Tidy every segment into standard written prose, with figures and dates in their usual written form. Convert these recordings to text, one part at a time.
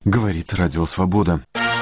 Говорит Радио Свобода.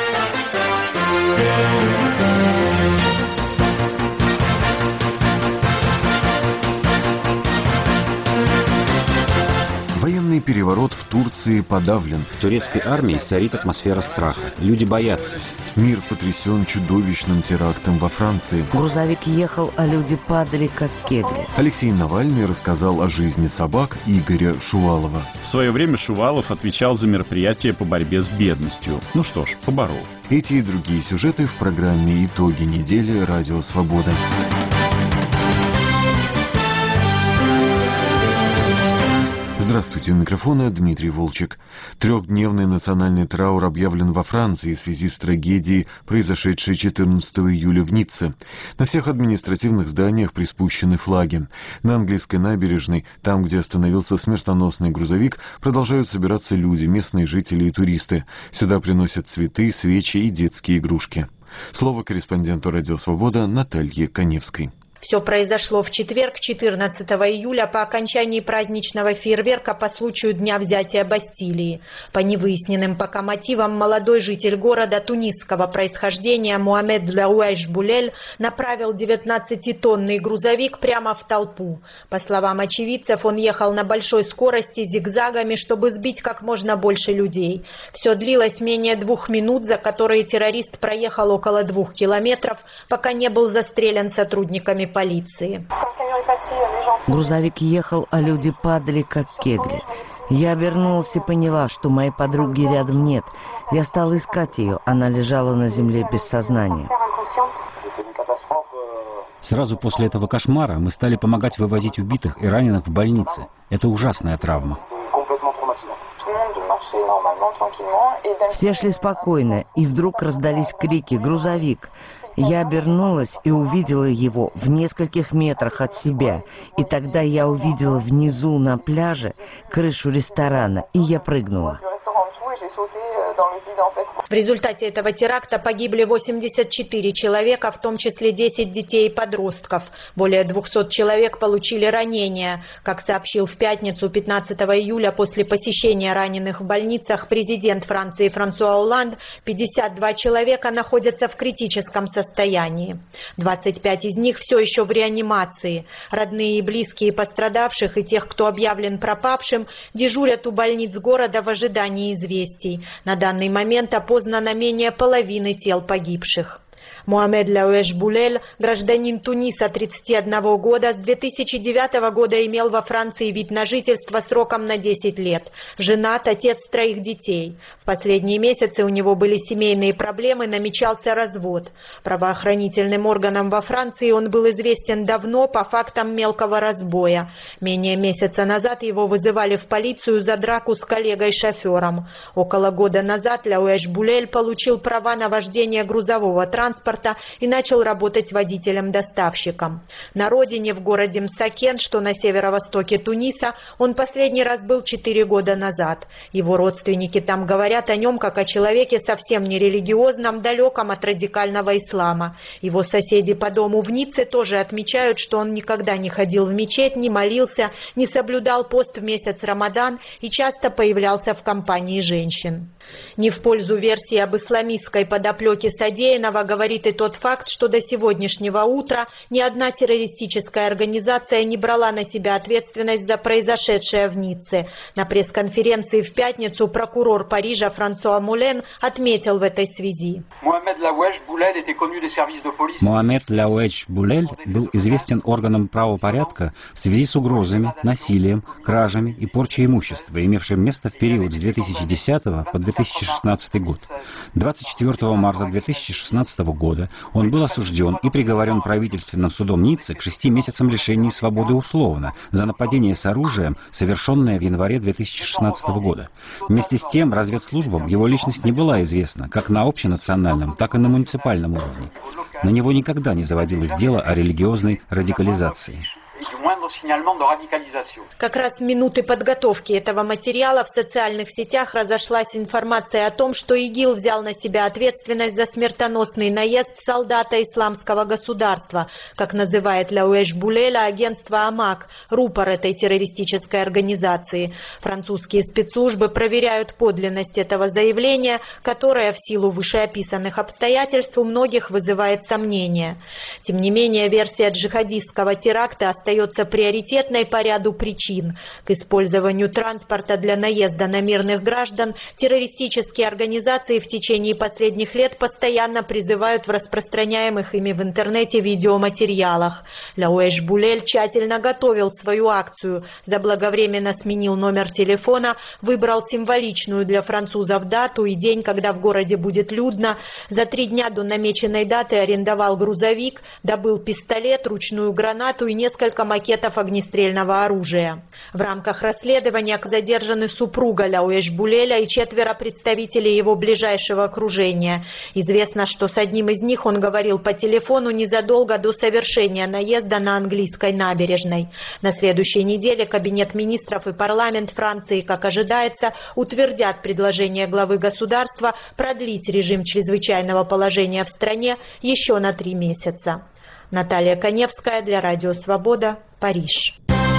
Военный переворот в Турции подавлен. В турецкой армии царит атмосфера страха. Люди боятся. Мир потрясен чудовищным терактом во Франции. Грузовик ехал, а люди падали, как кегли. Алексей Навальный рассказал о жизни собак Игоря Шувалова. В свое время Шувалов отвечал за мероприятия по борьбе с бедностью. Ну что ж, поборол. Эти и другие сюжеты в программе «Итоги недели» Радио Свобода. Здравствуйте, у микрофона Дмитрий Волчек. Трехдневный национальный траур объявлен во Франции в связи с трагедией, произошедшей 14 июля в Ницце. На всех административных зданиях приспущены флаги. На английской набережной, там, где остановился смертоносный грузовик, продолжают собираться люди, местные жители и туристы. Сюда приносят цветы, свечи и детские игрушки. Слово корреспонденту «Радио Свобода» Наталье Коневской. Все произошло в четверг, 14 июля, по окончании праздничного фейерверка по случаю Дня взятия Бастилии. По невыясненным пока мотивам, молодой житель города тунисского происхождения Муамед Лауэш Булель направил 19-тонный грузовик прямо в толпу. По словам очевидцев, он ехал на большой скорости зигзагами, чтобы сбить как можно больше людей. Все длилось менее 2 минут, за которые террорист проехал около 2 километров, пока не был застрелен сотрудниками полиции. Грузовик ехал, а люди падали, как кегли. Я обернулась и поняла, что моей подруги рядом нет. Я стала искать ее, она лежала на земле без сознания. Сразу после этого кошмара мы стали помогать вывозить убитых и раненых в больницы. Это ужасная травма. Все шли спокойно, и вдруг раздались крики «Грузовик!». Я обернулась и увидела его в нескольких метрах от себя. И тогда я увидела внизу на пляже крышу ресторана, и я прыгнула. В результате этого теракта погибли 84 человека, в том числе 10 детей и подростков. Более 200 человек получили ранения. Как сообщил в пятницу, 15 июля, после посещения раненых в больницах президент Франции Франсуа Олланд, 52 человека находятся в критическом состоянии. 25 из них все еще в реанимации. Родные и близкие пострадавших и тех, кто объявлен пропавшим, дежурят у больниц города в ожидании известий. На данный момент опознано менее половины тел погибших. Муамед Лауэш Булель, гражданин Туниса 31 года, с 2009 года имел во Франции вид на жительство сроком на 10 лет. Женат, отец 3 детей. В последние месяцы у него были семейные проблемы, намечался развод. Правоохранительным органам во Франции он был известен давно по фактам мелкого разбоя. Менее месяца назад его вызывали в полицию за драку с коллегой-шофером. Около года назад Лауэш Булель получил права на вождение грузового транспорта и начал работать водителем-доставщиком. На родине, в городе Мсакен, что на северо-востоке Туниса, он последний раз был 4 года назад. Его родственники там говорят о нем как о человеке совсем не религиозном, далеком от радикального ислама. Его соседи по дому в Ницце тоже отмечают, что он никогда не ходил в мечеть, не молился, не соблюдал пост в месяц Рамадан и часто появлялся в компании женщин. Не в пользу версии об исламистской подоплеке содеянного говорит и тот факт, что до сегодняшнего утра ни одна террористическая организация не брала на себя ответственность за произошедшее в Ницце. На пресс-конференции в пятницу прокурор Парижа Франсуа Мулен отметил в этой связи. Муамед Лауэш Булель был известен органам правопорядка в связи с угрозами, насилием, кражами и порчей имущества, имевшим место в период с 2010 по 2016 год. 24 марта 2016 года он был осужден и приговорен правительственным судом Ниццы к 6 месяцам лишения свободы условно за нападение с оружием, совершенное в январе 2016 года. Вместе с тем, разведслужбам его личность не была известна как на общенациональном, так и на муниципальном уровне. На него никогда не заводилось дело о религиозной радикализации. Как раз в минуты подготовки этого материала в социальных сетях разошлась информация о том, что ИГИЛ взял на себя ответственность за смертоносный наезд солдата Исламского государства, как называет Лауэш Булеля агентство АМАК, рупор этой террористической организации. Французские спецслужбы проверяют подлинность этого заявления, которое в силу вышеописанных обстоятельств у многих вызывает сомнения. Тем не менее, версия джихадистского теракта остается приоритетной по ряду причин. К использованию транспорта для наезда на мирных граждан террористические организации в течение последних лет постоянно призывают в распространяемых ими в интернете видеоматериалах. Лауэш Булель тщательно готовил свою акцию, заблаговременно сменил номер телефона, выбрал символичную для французов дату и день, когда в городе будет людно. За 3 дня до намеченной даты арендовал грузовик, добыл пистолет, ручную гранату и несколько макетов огнестрельного оружия. В рамках расследования задержаны супруга Лауэш Булеля и 4 представителей его ближайшего окружения. Известно, что с одним из них он говорил по телефону незадолго до совершения наезда на английской набережной. На следующей неделе Кабинет министров и парламент Франции, как ожидается, утвердят предложение главы государства продлить режим чрезвычайного положения в стране еще на 3 месяца. Наталья Коневская для Радио Свобода, Париж.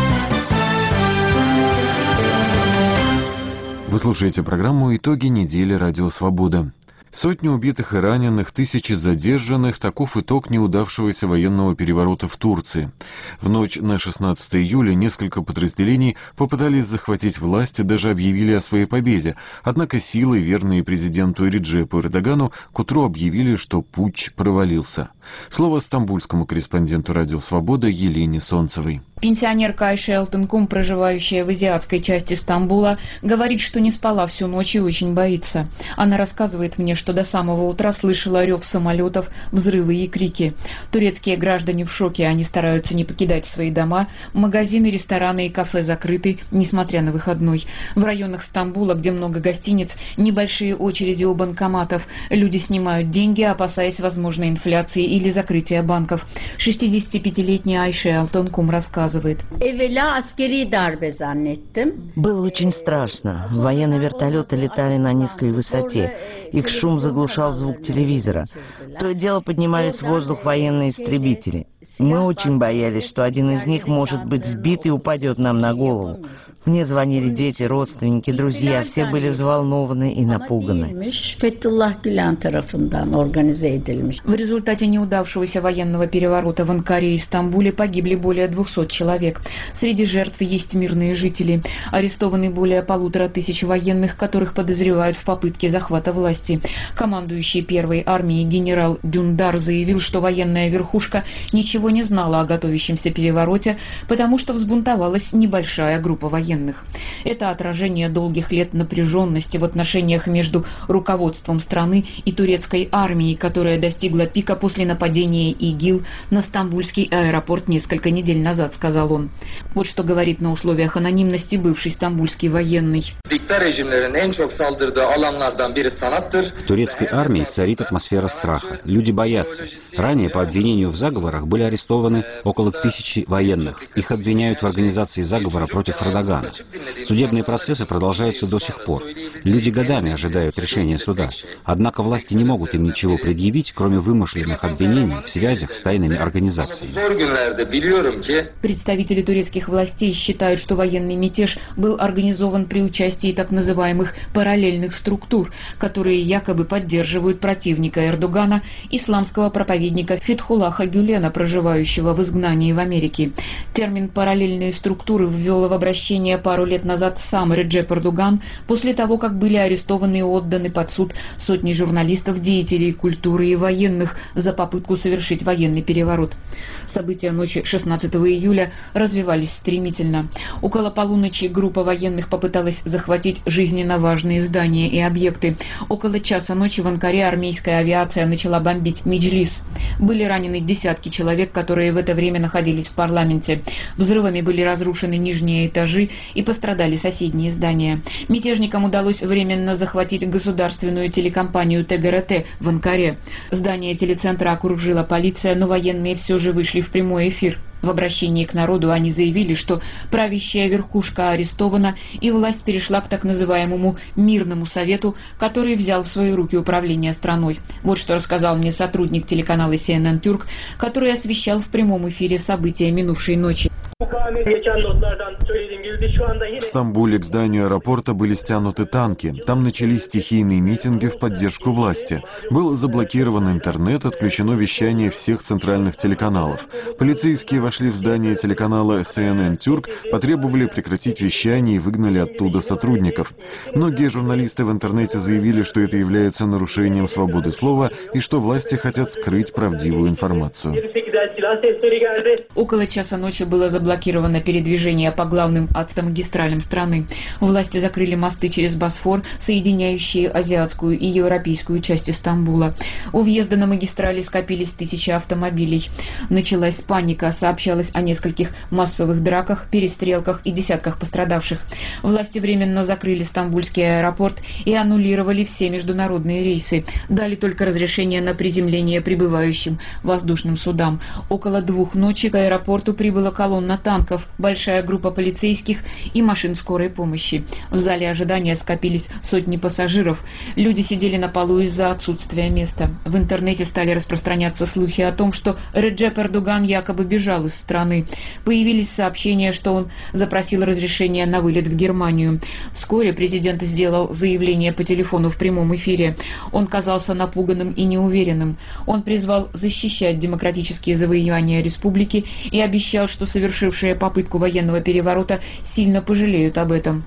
Вы слушаете программу «Итоги недели. Радио Свобода». Сотни убитых и раненых, тысячи задержанных – таков итог неудавшегося военного переворота в Турции. В ночь на 16 июля несколько подразделений попытались захватить власть и даже объявили о своей победе. Однако силы, верные президенту Реджепу Эрдогану, к утру объявили, что путч провалился. Слово стамбульскому корреспонденту «Радио Свобода» Елене Солнцевой. Пенсионерка Айше Алтынкум, проживающая в азиатской части Стамбула, говорит, что не спала всю ночь и очень боится. Она рассказывает мне, что до самого утра слышала рев самолетов, взрывы и крики. Турецкие граждане в шоке, они стараются не покидать свои дома. Магазины, рестораны и кафе закрыты, несмотря на выходной. В районах Стамбула, где много гостиниц, небольшие очереди у банкоматов. Люди снимают деньги, опасаясь возможной инфляции или закрытия банков. 65-летняя Айше Алтынкум рассказывает. Было очень страшно. Военные вертолеты летали на низкой высоте. Их шум заглушал звук телевизора. То и дело поднимались в воздух военные истребители. Мы очень боялись, что один из них может быть сбит и упадет нам на голову. Мне звонили дети, родственники, друзья. Все были взволнованы и напуганы. В результате неудавшегося военного переворота в Анкаре и Стамбуле погибли более 200 человек. Среди жертв есть мирные жители. Арестованы более 1500 военных, которых подозревают в попытке захвата власти. Командующий первой армией генерал Дюндар заявил, что военная верхушка ничего не знала о готовящемся перевороте, потому что взбунтовалась небольшая группа военных. Это отражение долгих лет напряженности в отношениях между руководством страны и турецкой армией, которая достигла пика после нападения ИГИЛ на стамбульский аэропорт несколько недель назад, сказал он. Вот что говорит на условиях анонимности бывший стамбульский военный. В турецкой армии царит атмосфера страха. Люди боятся. Ранее по обвинению в заговорах были арестованы около 1000 военных. Их обвиняют в организации заговора против Эрдогана. Судебные процессы продолжаются до сих пор. Люди годами ожидают решения суда. Однако власти не могут им ничего предъявить, кроме вымышленных обвинений в связях с тайными организациями. Представители турецких властей считают, что военный мятеж был организован при участии так называемых параллельных структур, которые якобы поддерживают противника Эрдогана, исламского проповедника Фетхуллаха Гюлена, проживающего в изгнании в Америке. Термин «параллельные структуры» ввел в обращение пару лет назад сам Реджеп Эрдоган после того, как были арестованы и отданы под суд сотни журналистов, деятелей культуры и военных за попытку совершить военный переворот. События ночи 16 июля развивались стремительно. Около полуночи группа военных попыталась захватить жизненно важные здания и объекты. Около часа ночи в Анкаре армейская авиация начала бомбить Меджлис. Были ранены десятки человек, которые в это время находились в парламенте. Взрывами были разрушены нижние этажи и пострадали соседние здания. Мятежникам удалось временно захватить государственную телекомпанию ТГРТ в Анкаре. Здание телецентра окружила полиция, но военные все же вышли в прямой эфир. В обращении к народу они заявили, что правящая верхушка арестована и власть перешла к так называемому «мирному совету», который взял в свои руки управление страной. Вот что рассказал мне сотрудник телеканала CNN Türk, который освещал в прямом эфире события минувшей ночи. В Стамбуле к зданию аэропорта были стянуты танки. Там начались стихийные митинги в поддержку власти. Был заблокирован интернет, отключено вещание всех центральных телеканалов. Полицейские вошли в здание телеканала CNN Türk, потребовали прекратить вещание и выгнали оттуда сотрудников. Многие журналисты в интернете заявили, что это является нарушением свободы слова и что власти хотят скрыть правдивую информацию. Около часа ночи было заблокировано передвижение по главным автомагистралям страны. Власти закрыли мосты через Босфор, соединяющие азиатскую и европейскую части Стамбула. У въезда на магистрали скопились тысячи автомобилей. Началась паника, сообщалось о нескольких массовых драках, перестрелках и десятках пострадавших. Власти временно закрыли Стамбульский аэропорт и аннулировали все международные рейсы. Дали только разрешение на приземление прибывающим воздушным судам. Около 2 ночи к аэропорту прибыла колонна танков, большая группа полицейских и машин скорой помощи. В зале ожидания скопились сотни пассажиров. Люди сидели на полу из-за отсутствия места. В интернете стали распространяться слухи о том, что Реджеп Эрдоган якобы бежал из страны. Появились сообщения, что он запросил разрешение на вылет в Германию. Вскоре президент сделал заявление по телефону в прямом эфире. Он казался напуганным и неуверенным. Он призвал защищать демократические завоевания республики и обещал, что совершившие попытку военного переворота сильно пожалеют об этом.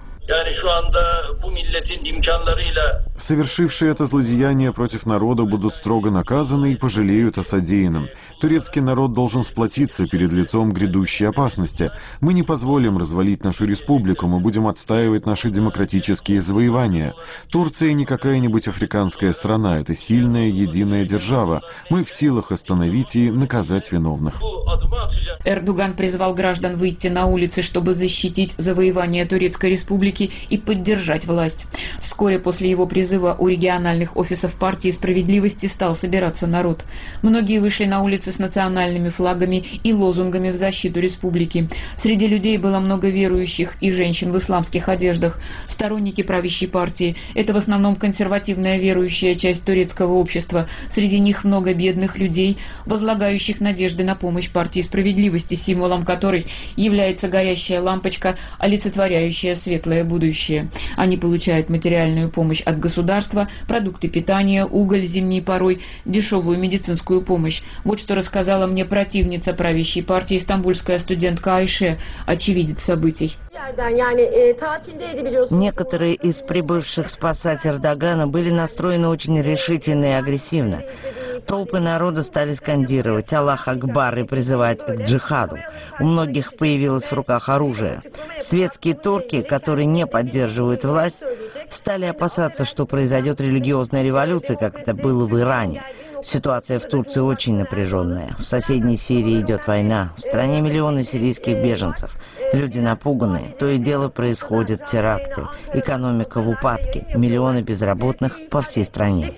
Совершившие это злодеяние против народа будут строго наказаны и пожалеют о содеянном. Турецкий народ должен сплотиться перед лицом грядущей опасности. Мы не позволим развалить нашу республику, мы будем отстаивать наши демократические завоевания. Турция не какая-нибудь африканская страна, это сильная единая держава. Мы в силах остановить и наказать виновных. Эрдоган призвал граждан выйти на улицы, чтобы защитить завоевание Турецкой республики и поддержать власть. Вскоре после его призыва у региональных офисов партии справедливости стал собираться народ. Многие вышли на улицы с национальными флагами и лозунгами в защиту республики. Среди людей было много верующих и женщин в исламских одеждах. Сторонники правящей партии – это в основном консервативная верующая часть турецкого общества. Среди них много бедных людей, возлагающих надежды на помощь партии справедливости, символом которой является горящая лампочка, олицетворяющая светлое будущее. Они получают материальную помощь от государства, продукты питания, уголь зимней порой, дешевую медицинскую помощь. Вот что рассказала мне противница правящей партии, стамбульская студентка Айше, очевидец событий. Некоторые из прибывших спасать Эрдогана были настроены очень решительно и агрессивно. Толпы народа стали скандировать «Аллах Акбар» и призывать к джихаду. У многих появилось в руках оружие. Светские турки, которые не поддерживают власть, стали опасаться, что произойдет религиозная революция, как это было в Иране. Ситуация в Турции очень напряженная. В соседней Сирии идет война. В стране миллионы сирийских беженцев. Люди напуганы. То и дело происходят теракты. Экономика в упадке. Миллионы безработных по всей стране.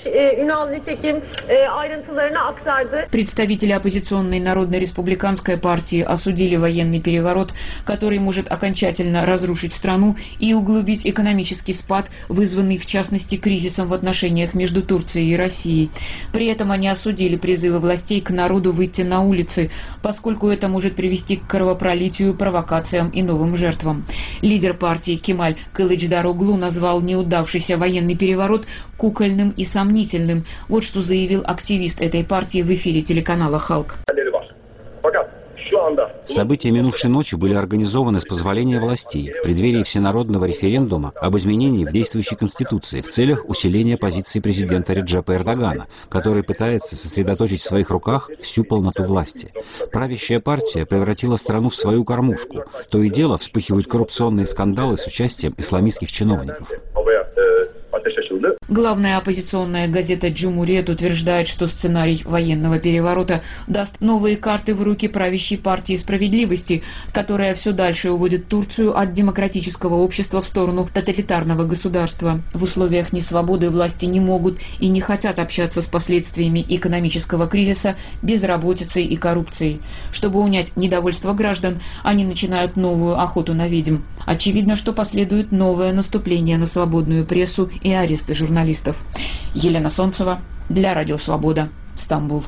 Представители оппозиционной Народно-республиканской партии осудили военный переворот, который может окончательно разрушить страну и углубить экономический спад, вызванный в частности кризисом в отношениях между Турцией и Россией. При этом они осудили призывы властей к народу выйти на улицы, поскольку это может привести к кровопролитию, провокациям и новым жертвам. Лидер партии Кемаль Кылычдароглу назвал неудавшийся военный переворот кукольным и сомнительным. Вот что заявил активист этой партии в эфире телеканала «Халк». События минувшей ночи были организованы с позволения властей в преддверии всенародного референдума об изменении в действующей Конституции в целях усиления позиции президента Реджепа Эрдогана, который пытается сосредоточить в своих руках всю полноту власти. Правящая партия превратила страну в свою кормушку. То и дело вспыхивают коррупционные скандалы с участием исламистских чиновников. Главная оппозиционная газета «Джумуриет» утверждает, что сценарий военного переворота даст новые карты в руки правящей партии справедливости, которая все дальше уводит Турцию от демократического общества в сторону тоталитарного государства. В условиях несвободы власти не могут и не хотят общаться с последствиями экономического кризиса, безработицей и коррупцией. Чтобы унять недовольство граждан, они начинают новую охоту на ведьм. Очевидно, что последует новое наступление на свободную прессу и аресты журналистов. Елена Солнцева для Радио Свобода, Стамбул.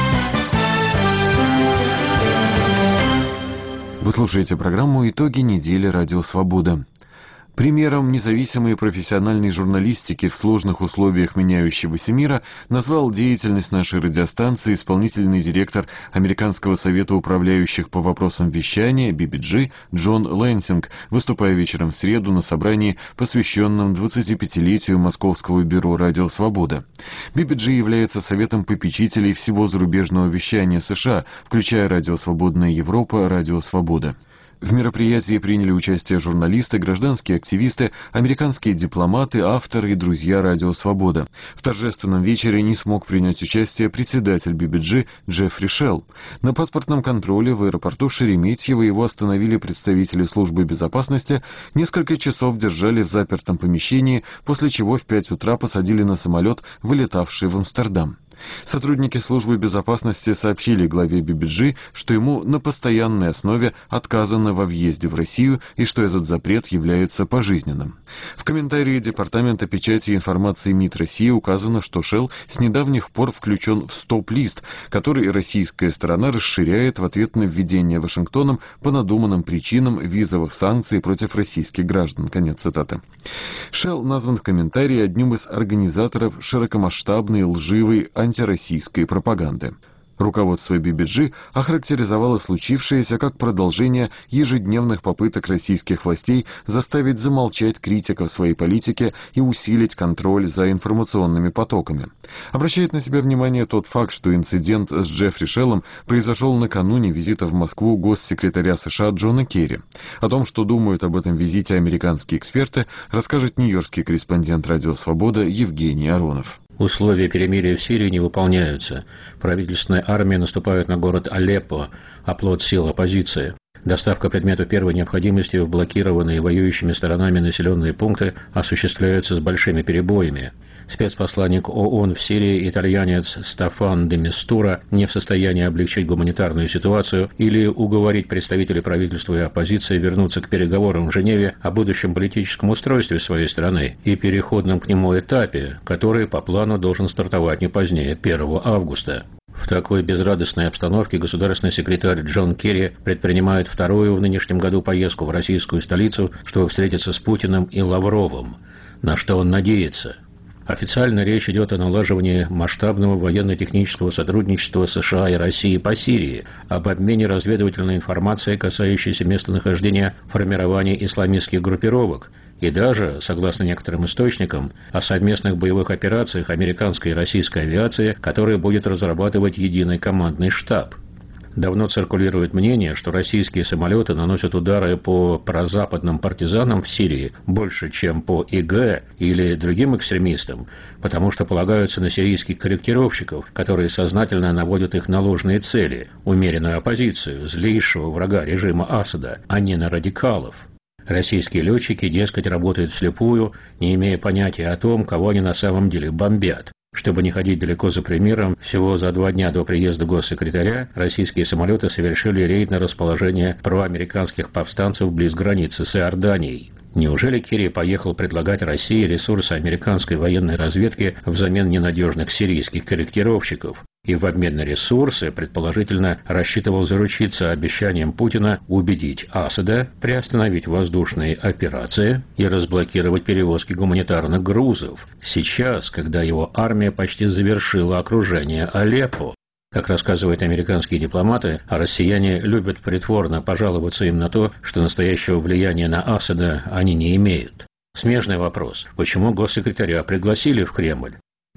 Вы слушаете программу «Итоги недели. Радио Свобода». Примером независимой профессиональной журналистики в сложных условиях меняющегося мира назвал деятельность нашей радиостанции исполнительный директор Американского совета управляющих по вопросам вещания BBG Джон Лэнсинг, выступая вечером в среду на собрании, посвященном 25-летию Московского бюро «Радио Свобода». BBG является советом попечителей всего зарубежного вещания США, включая «Радио Свободная Европа», «Радио Свобода». В мероприятии приняли участие журналисты, гражданские активисты, американские дипломаты, авторы и друзья «Радио Свобода». В торжественном вечере не смог принять участие председатель BBG Джеффри Шелл. На паспортном контроле в аэропорту Шереметьево его остановили представители службы безопасности, несколько часов держали в запертом помещении, после чего в 5 утра посадили на самолет, вылетавший в Амстердам. Сотрудники службы безопасности сообщили главе BBG, что ему на постоянной основе отказано во въезде в Россию и что этот запрет является пожизненным. В комментарии Департамента печати и информации МИД России указано, что Шелл с недавних пор включен в стоп-лист, который российская сторона расширяет в ответ на введение Вашингтоном по надуманным причинам визовых санкций против российских граждан. Конец цитаты. Шелл назван в комментарии одним из организаторов широкомасштабной лживой антироссийской пропаганды. Руководство BBG охарактеризовало случившееся как продолжение ежедневных попыток российских властей заставить замолчать критиков своей политики и усилить контроль за информационными потоками. Обращает на себя внимание тот факт, что инцидент с Джеффри Шеллом произошел накануне визита в Москву госсекретаря США Джона Керри. О том, что думают об этом визите американские эксперты, расскажет нью-йоркский корреспондент «Радио Свобода» Евгений Аронов. Условия перемирия в Сирии не выполняются. Правительственная армия наступает на город Алеппо, оплот сил оппозиции. Доставка предметов первой необходимости в блокированные воюющими сторонами населенные пункты осуществляется с большими перебоями. Спецпосланник ООН в Сирии, итальянец Стаффан де Мистура, не в состоянии облегчить гуманитарную ситуацию или уговорить представителей правительства и оппозиции вернуться к переговорам в Женеве о будущем политическом устройстве своей страны и переходном к нему этапе, который по плану должен стартовать не позднее 1 августа. В такой безрадостной обстановке государственный секретарь Джон Керри предпринимает вторую в нынешнем году поездку в российскую столицу, чтобы встретиться с Путиным и Лавровым. На что он надеется? Официально речь идет о налаживании масштабного военно-технического сотрудничества США и России по Сирии, об обмене разведывательной информацией, касающейся местонахождения формирования исламистских группировок, и даже, согласно некоторым источникам, о совместных боевых операциях американской и российской авиации, которые будет разрабатывать единый командный штаб. Давно циркулирует мнение, что российские самолеты наносят удары по прозападным партизанам в Сирии больше, чем по ИГ или другим экстремистам, потому что полагаются на сирийских корректировщиков, которые сознательно наводят их на ложные цели, умеренную оппозицию, злейшего врага режима Асада, а не на радикалов. Российские летчики, дескать, работают вслепую, не имея понятия о том, кого они на самом деле бомбят. Чтобы не ходить далеко за примером, всего за 2 дня до приезда госсекретаря российские самолеты совершили рейд на расположение проамериканских повстанцев близ границы с Иорданией. Неужели Керри поехал предлагать России ресурсы американской военной разведки взамен ненадежных сирийских корректировщиков? И в обмен на ресурсы, предположительно, рассчитывал заручиться обещанием Путина убедить Асада приостановить воздушные операции и разблокировать перевозки гуманитарных грузов, сейчас, когда его армия почти завершила окружение Алеппо. Как рассказывают американские дипломаты, россияне любят притворно пожаловаться им на то, что настоящего влияния на Асада они не имеют. Смежный вопрос: почему госсекретаря пригласили в Кремль?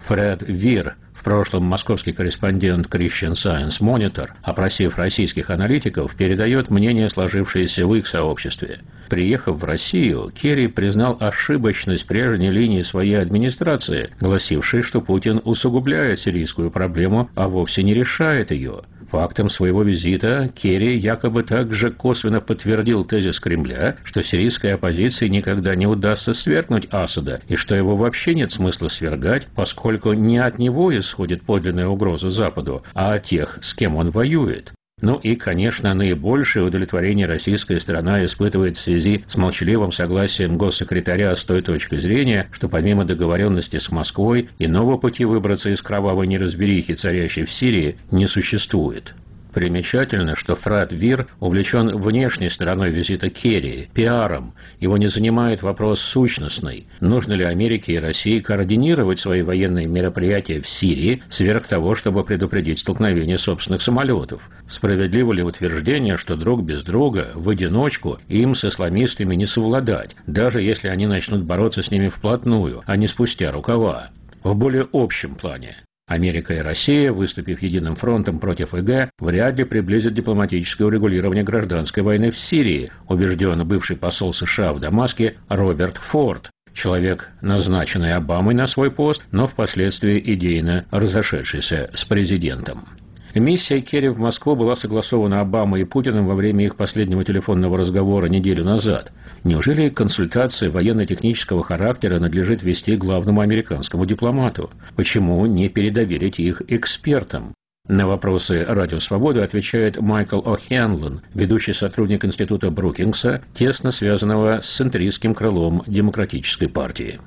Фред Вир, в прошлом московский корреспондент Christian Science Monitor, опросив российских аналитиков, передает мнение, сложившееся в их сообществе. Приехав в Россию, Керри признал ошибочность прежней линии своей администрации, гласившей, что Путин усугубляет сирийскую проблему, а вовсе не решает ее. Фактом своего визита Керри якобы также косвенно подтвердил тезис Кремля, что сирийской оппозиции никогда не удастся свергнуть Асада, и что его вообще нет смысла свергать, поскольку не от него исходит подлинная угроза Западу, а от тех, с кем он воюет. Ну и, конечно, наибольшее удовлетворение российская сторона испытывает в связи с молчаливым согласием госсекретаря с той точки зрения, что помимо договоренности с Москвой, иного пути выбраться из кровавой неразберихи, царящей в Сирии, не существует. Примечательно, что Фред Вир увлечен внешней стороной визита Керри, пиаром. Его не занимает вопрос сущностный. Нужно ли Америке и России координировать свои военные мероприятия в Сирии сверх того, чтобы предупредить столкновение собственных самолетов? Справедливо ли утверждение, что друг без друга, в одиночку, им с исламистами не совладать, даже если они начнут бороться с ними вплотную, а не спустя рукава? В более общем плане. Америка и Россия, выступив единым фронтом против ИГ, вряд ли приблизят дипломатическое урегулирование гражданской войны в Сирии, убежден бывший посол США в Дамаске Роберт Форд, человек, назначенный Обамой на свой пост, но впоследствии идейно разошедшийся с президентом. Миссия Керри в Москву была согласована Обамой и Путиным во время их последнего телефонного разговора неделю назад. Неужели консультации военно-технического характера надлежит вести главному американскому дипломату? Почему не передоверить их экспертам? На вопросы «Радио Свобода» отвечает Майкл О'Хенлон, ведущий сотрудник Института Брукингса, тесно связанного с центристским крылом Демократической партии.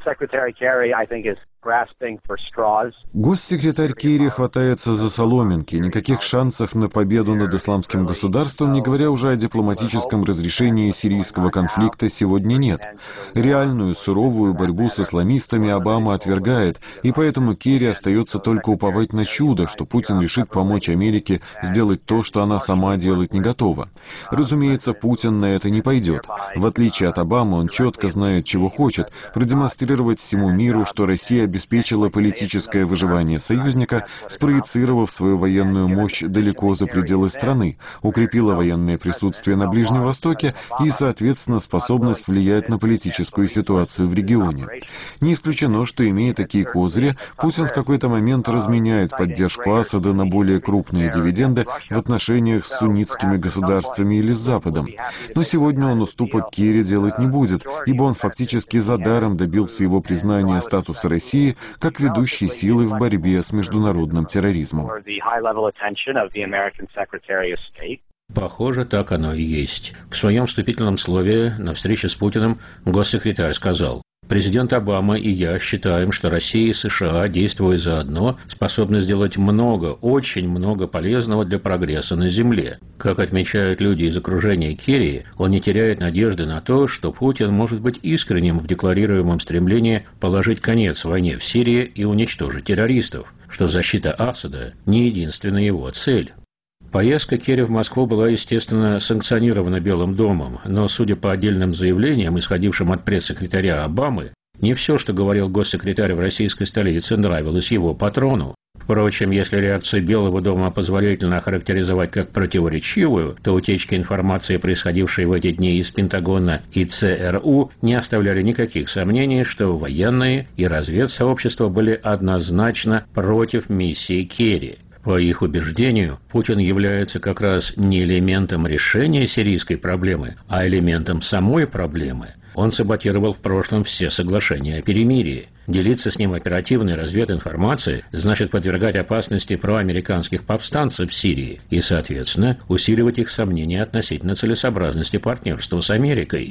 Госсекретарь Керри хватается за соломинки. Никаких шансов на победу над исламским государством, не говоря уже о дипломатическом разрешении сирийского конфликта, сегодня нет. Реальную суровую борьбу с исламистами Обама отвергает, и поэтому Керри остается только уповать на чудо, что Путин решит помочь Америке сделать то, что она сама делать не готова. Разумеется, Путин на это не пойдет. В отличие от Обамы, он четко знает, чего хочет – продемонстрировать всему миру, что Россия обеспечила политическое выживание союзника, спроецировав свою военную мощь далеко за пределы страны, укрепила военное присутствие на Ближнем Востоке и, соответственно, способность влиять на политическую ситуацию в регионе. Не исключено, что, имея такие козыри, Путин в какой-то момент разменяет поддержку Асада на более крупные дивиденды в отношениях с суннитскими государствами или с Западом. Но сегодня он уступок Керри делать не будет, ибо он фактически за даром добился его признания статуса России как ведущей силы в борьбе с международным терроризмом. Похоже, так оно и есть. В своем вступительном слове на встрече с Путиным госсекретарь сказал: «Президент Обама и я считаем, что Россия и США, действуя заодно, способны сделать много, очень много полезного для прогресса на Земле. Как отмечают люди из окружения Керри, он не теряет надежды на то, что Путин может быть искренним в декларируемом стремлении положить конец войне в Сирии и уничтожить террористов, что защита Асада не единственная его цель». Поездка Керри в Москву была, естественно, санкционирована Белым домом, но, судя по отдельным заявлениям, исходившим от пресс-секретаря Обамы, не все, что говорил госсекретарь в российской столице, нравилось его патрону. Впрочем, если реакцию Белого дома позволительно охарактеризовать как противоречивую, то утечки информации, происходившие в эти дни из Пентагона и ЦРУ, не оставляли никаких сомнений, что военные и разведсообщества были однозначно против миссии Керри. По их убеждению, Путин является как раз не элементом решения сирийской проблемы, а элементом самой проблемы. Он саботировал в прошлом все соглашения о перемирии. Делиться с ним оперативной развединформацией значит подвергать опасности проамериканских повстанцев в Сирии и, соответственно, усиливать их сомнения относительно целесообразности партнерства с Америкой.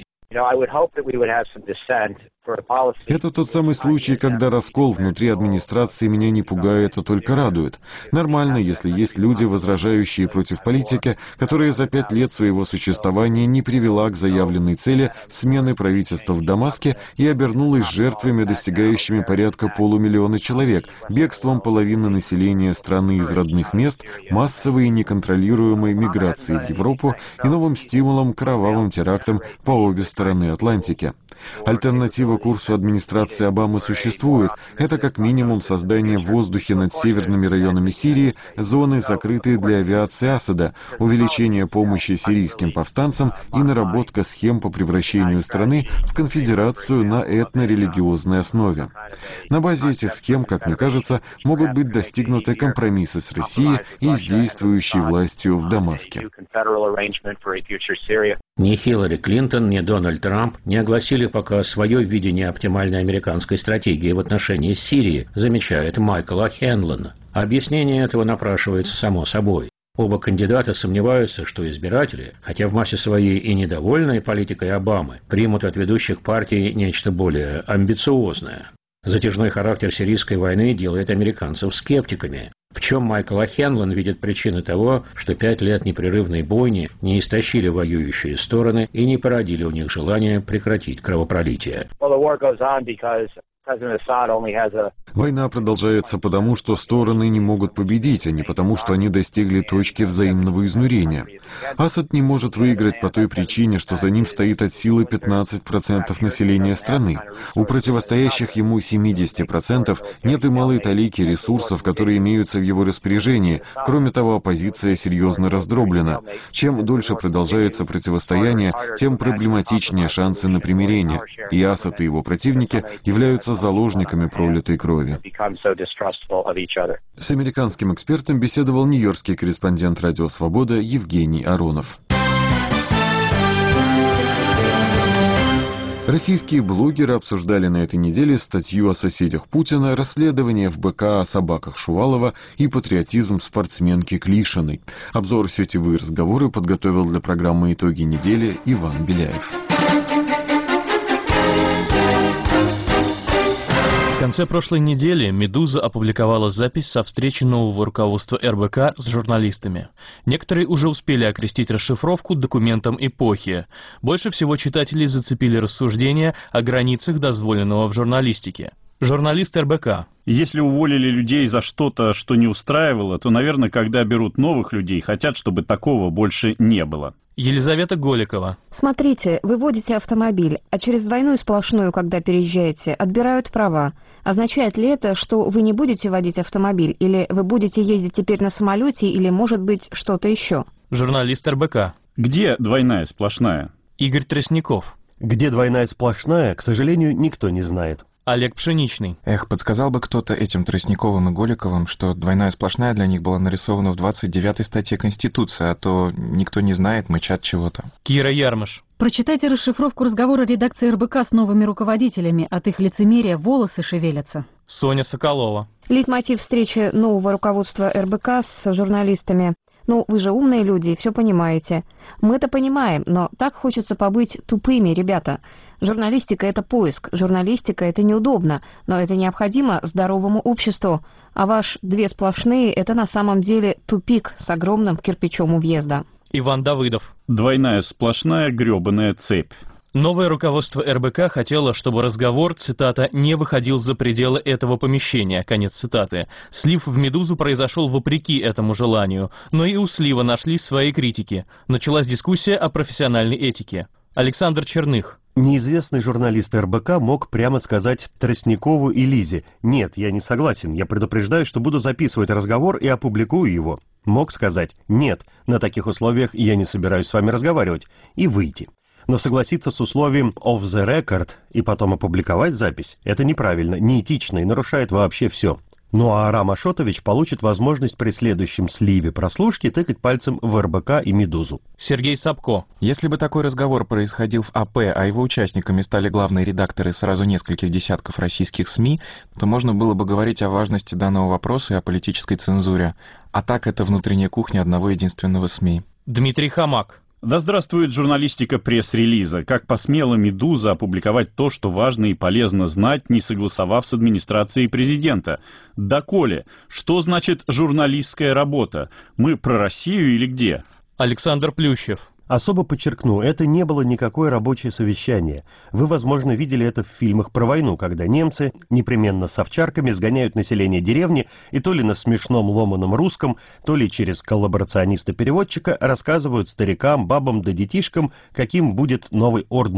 Это тот самый случай, когда раскол внутри администрации меня не пугает, а только радует. Нормально, если есть люди, возражающие против политики, которая за 5 лет своего существования не привела к заявленной цели смены правительства в Дамаске и обернулась жертвами, достигающими порядка 500 000 человек, бегством половины населения страны из родных мест, массовой и неконтролируемой миграцией в Европу и новым стимулом к кровавым терактам по обе стороны Атлантики. Альтернатива курсу администрации Обамы существует. Это как минимум создание в воздухе над северными районами Сирии зоны, закрытые для авиации Асада, увеличение помощи сирийским повстанцам и наработка схем по превращению страны в конфедерацию на этно-религиозной основе. На базе этих схем, как мне кажется, могут быть достигнуты компромиссы с Россией и с действующей властью в Дамаске. Ни Хиллари Клинтон, ни Дональд Трамп не огласили пока свое видение оптимальной американской стратегии в отношении Сирии, замечает Майкл О'Хенлон. Объяснение этого напрашивается само собой. Оба кандидата сомневаются, что избиратели, хотя в массе своей и недовольные политикой Обамы, примут от ведущих партий нечто более амбициозное. Затяжной характер сирийской войны делает американцев скептиками. В чем Майкл О'Хенлон видит причины того, что 5 лет непрерывной бойни не истощили воюющие стороны и не породили у них желание прекратить кровопролитие? Война продолжается потому, что стороны не могут победить, а не потому, что они достигли точки взаимного изнурения. Асад не может выиграть по той причине, что за ним стоит от силы 15% населения страны. У противостоящих ему 70% нет и малой талики ресурсов, которые имеются в его распоряжении. Кроме того, оппозиция серьезно раздроблена. Чем дольше продолжается противостояние, тем проблематичнее шансы на примирение. И Асад и его противники являются заложниками пролитой крови. С американским экспертом беседовал нью-йоркский корреспондент «Радио Свобода» Евгений Аронов. Российские блогеры обсуждали на этой неделе статью о соседях Путина, расследование ФБК о собаках Шувалова и патриотизм спортсменки Клишиной. Обзор сетевые разговоры подготовил для программы «Итоги недели» Иван Беляев. В конце прошлой недели «Медуза» опубликовала запись со встречи нового руководства РБК с журналистами. Некоторые уже успели окрестить расшифровку документом эпохи. Больше всего читателей зацепили рассуждения о границах дозволенного в журналистике. Журналист РБК. Если уволили людей за что-то, что не устраивало, то, наверное, когда берут новых людей, хотят, чтобы такого больше не было. Елизавета Голикова. Смотрите, вы водите автомобиль, а через двойную сплошную, когда переезжаете, отбирают права. Означает ли это, что вы не будете водить автомобиль, или вы будете ездить теперь на самолете, или, может быть, что-то еще? Журналист РБК. Где двойная сплошная? Игорь Тростников. Где двойная сплошная, к сожалению, никто не знает. Олег Пшеничный. Подсказал бы кто-то этим Тростниковым и Голиковым, что двойная сплошная для них была нарисована в 29-й статье Конституции, а то никто не знает, мычат чего-то. Кира Ярмыш. Прочитайте расшифровку разговора редакции РБК с новыми руководителями. От их лицемерия волосы шевелятся. Соня Соколова. Лейтмотив встречи нового руководства РБК с журналистами. Ну, вы же умные люди и все понимаете. Мы-то понимаем, но так хочется побыть тупыми, ребята. Журналистика — это поиск, журналистика — это неудобно, но это необходимо здоровому обществу. А ваш две сплошные — это на самом деле тупик с огромным кирпичом у въезда. Иван Давыдов. Двойная сплошная гребаная цепь. Новое руководство РБК хотело, чтобы разговор, цитата, «не выходил за пределы этого помещения», конец цитаты. Слив в «Медузу» произошел вопреки этому желанию, но и у слива нашлись свои критики. Началась дискуссия о профессиональной этике. Александр Черных. Неизвестный журналист РБК мог прямо сказать Тростникову и Лизе: «Нет, я не согласен, я предупреждаю, что буду записывать разговор и опубликую его». Мог сказать: «Нет, на таких условиях я не собираюсь с вами разговаривать», и выйти. Но согласиться с условием «off the record» и потом опубликовать запись — это неправильно, неэтично и нарушает вообще все. Ну а Арам Ашотович получит возможность при следующем сливе прослушки тыкать пальцем в РБК и «Медузу». Сергей Сапко. Если бы такой разговор происходил в АП, а его участниками стали главные редакторы сразу нескольких десятков российских СМИ, то можно было бы говорить о важности данного вопроса и о политической цензуре. А так это внутренняя кухня одного единственного СМИ. Дмитрий Хамак. Да здравствует журналистика пресс-релиза. Как посмела «Медуза» опубликовать то, что важно и полезно знать, не согласовав с администрацией президента? Доколе? Что значит журналистская работа? Мы про Россию или где? Александр Плющев. Особо подчеркну, это не было никакое рабочее совещание. Вы, возможно, видели это в фильмах про войну, когда немцы непременно с овчарками сгоняют население деревни и то ли на смешном ломаном русском, то ли через коллаборациониста-переводчика рассказывают старикам, бабам да детишкам, каким будет новый орднунг.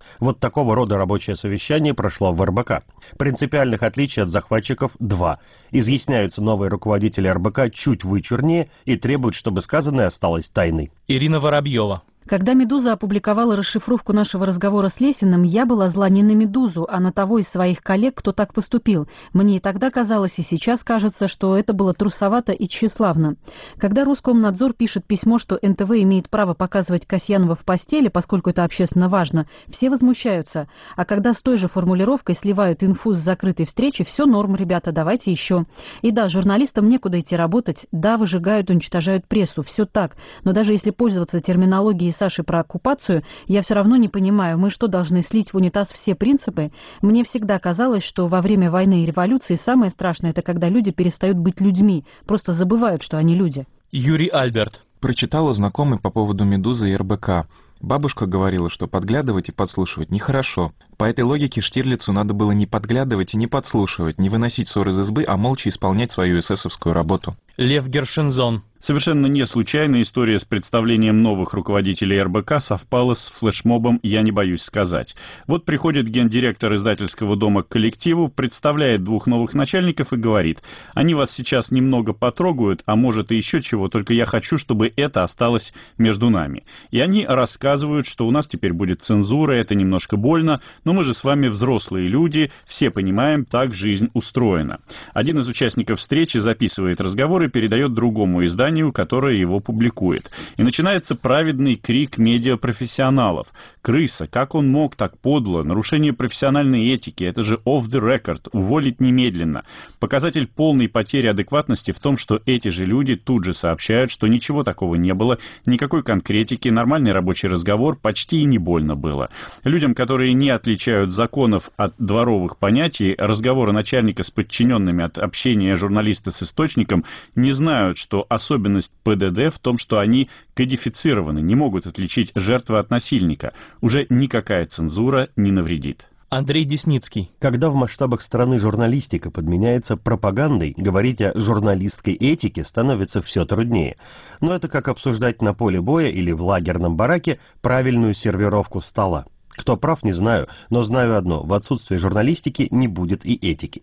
Вот такого рода рабочее совещание прошло в РБК. Принципиальных отличий от захватчиков два. Изъясняются новые руководители РБК чуть вычурнее и требуют, чтобы сказанное осталось тайной. Ирина Воробьева. Когда «Медуза» опубликовала расшифровку нашего разговора с Лесиным, я была зла не на «Медузу», а на того из своих коллег, кто так поступил. Мне и тогда казалось, и сейчас кажется, что это было трусовато и тщеславно. Когда Роскомнадзор пишет письмо, что НТВ имеет право показывать Касьянова в постели, поскольку это общественно важно, все возмущаются. А когда с той же формулировкой сливают инфу с закрытой встречи, все норм, ребята, давайте еще. И да, журналистам некуда идти работать, да, выжигают, уничтожают прессу, все так. Но даже если пользоваться терминологией Саши про оккупацию, я все равно не понимаю, мы что, должны слить в унитаз все принципы? Мне всегда казалось, что во время войны и революции самое страшное — это когда люди перестают быть людьми, просто забывают, что они люди. Юрий Альберт. Прочитал у знакомой по поводу «Медузы» и РБК. Бабушка говорила, что подглядывать и подслушивать нехорошо. По этой логике Штирлицу надо было не подглядывать и не подслушивать, не выносить ссор из избы, а молча исполнять свою эсэсовскую работу. Лев Гершензон. Совершенно не случайно история с представлением новых руководителей РБК совпала с флешмобом «Я не боюсь сказать». Вот приходит гендиректор издательского дома к коллективу, представляет двух новых начальников и говорит: «Они вас сейчас немного потрогают, а может и еще чего, только я хочу, чтобы это осталось между нами». И они рассказывают, что у нас теперь будет цензура, это немножко больно, но мы же с вами взрослые люди, все понимаем, так жизнь устроена. Один из участников встречи записывает разговор и передает другому изданию, которое его публикует. И начинается праведный крик медиапрофессионалов. Крыса, как он мог так подло? Нарушение профессиональной этики, это же off the record, уволить немедленно. Показатель полной потери адекватности в том, что эти же люди тут же сообщают, что ничего такого не было, никакой конкретики, нормальный рабочий разговор, почти и не больно было. Людям, которые не отличают законов от дворовых понятий, разговоры начальника с подчиненными от общения журналиста с источником, не знают, что особенность ПДД в том, что они кодифицированы, не могут отличить жертву от насильника. Уже никакая цензура не навредит. Андрей Десницкий. Когда в масштабах страны журналистика подменяется пропагандой, говорить о журналистской этике становится все труднее. Но это как обсуждать на поле боя или в лагерном бараке правильную сервировку стола. Кто прав, не знаю, но знаю одно: в отсутствии журналистики не будет и этики.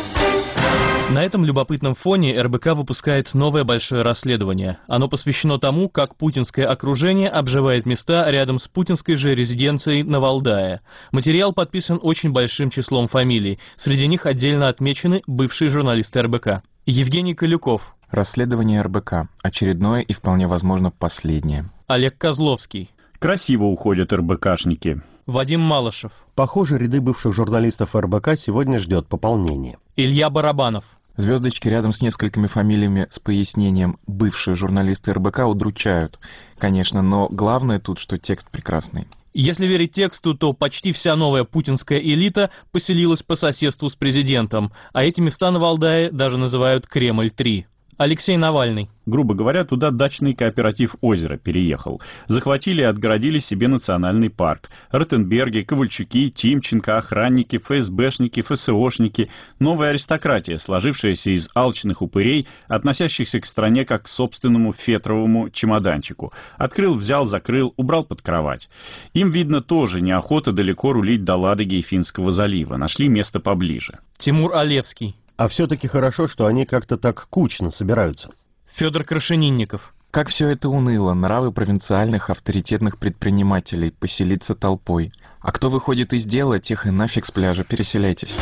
На этом любопытном фоне РБК выпускает новое большое расследование. Оно посвящено тому, как путинское окружение обживает места рядом с путинской же резиденцией на Валдае. Материал подписан очень большим числом фамилий. Среди них отдельно отмечены бывшие журналисты РБК. Евгений Колюков. Расследование РБК. Очередное и вполне возможно последнее. Олег Козловский. Красиво уходят РБКшники. Вадим Малышев. Похоже, ряды бывших журналистов РБК сегодня ждет пополнение. Илья Барабанов. Звездочки рядом с несколькими фамилиями с пояснением «бывшие журналисты РБК» удручают, конечно, но главное тут, что текст прекрасный. Если верить тексту, то почти вся новая путинская элита поселилась по соседству с президентом, а эти места на Валдае даже называют Кремль-3. Алексей Навальный. Грубо говоря, туда дачный кооператив «Озеро» переехал. Захватили и отгородили себе национальный парк. Ротенберги, Ковальчуки, Тимченко, охранники, ФСБшники, ФСОшники. Новая аристократия, сложившаяся из алчных упырей, относящихся к стране как к собственному фетровому чемоданчику. Открыл, взял, закрыл, убрал под кровать. Им, видно, тоже неохота далеко рулить до Ладоги и Финского залива. Нашли место поближе. Тимур Олевский. А все-таки хорошо, что они как-то так кучно собираются. Федор Крашенинников. Как все это уныло, нравы провинциальных авторитетных предпринимателей, поселиться толпой. А кто выходит из дела, тех и нафиг с пляжа, переселяйтесь.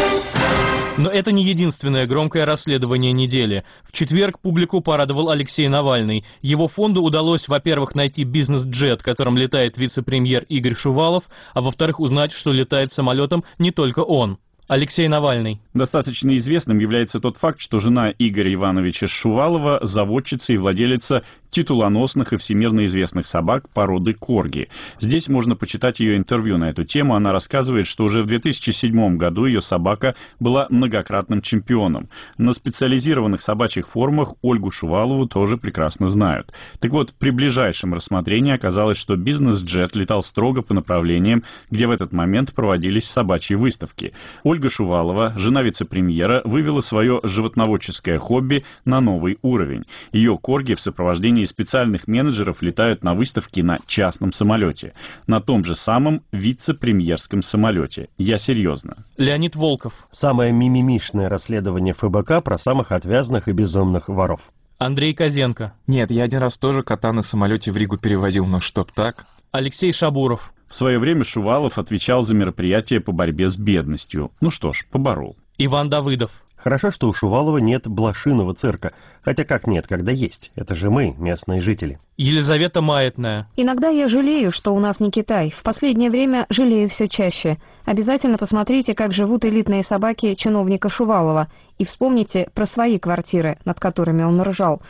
Но это не единственное громкое расследование недели. В четверг публику порадовал Алексей Навальный. Его фонду удалось, во-первых, найти бизнес-джет, которым летает вице-премьер Игорь Шувалов, а во-вторых, узнать, что летает самолетом не только он. Алексей Навальный. Достаточно известным является тот факт, что жена Игоря Ивановича Шувалова заводчица и владелица титулоносных и всемирно известных собак породы корги. Здесь можно почитать ее интервью на эту тему. Она рассказывает, что уже в 2007 году ее собака была многократным чемпионом. На специализированных собачьих форумах Ольгу Шувалову тоже прекрасно знают. Так вот, при ближайшем рассмотрении оказалось, что бизнес-джет летал строго по направлениям, где в этот момент проводились собачьи выставки. Ольга Ольга Шувалова, жена вице-премьера, вывела свое животноводческое хобби на новый уровень. Ее корги в сопровождении специальных менеджеров летают на выставки на частном самолете. На том же самом вице-премьерском самолете. Я серьезно. Леонид Волков. Самое мимимишное расследование ФБК про самых отвязных и безумных воров. Андрей Козенко. Нет, я один раз тоже кота на самолете в Ригу переводил, но чтоб так. Алексей Шабуров. В свое время Шувалов отвечал за мероприятия по борьбе с бедностью. Ну что ж, поборол. Иван Давыдов. Хорошо, что у Шувалова нет блошиного цирка. Хотя как нет, когда есть. Это же мы, местные жители. Елизавета Маятная. Иногда я жалею, что у нас не Китай. В последнее время жалею все чаще. Обязательно посмотрите, как живут элитные собаки чиновника Шувалова. И вспомните про свои квартиры, над которыми он ржал.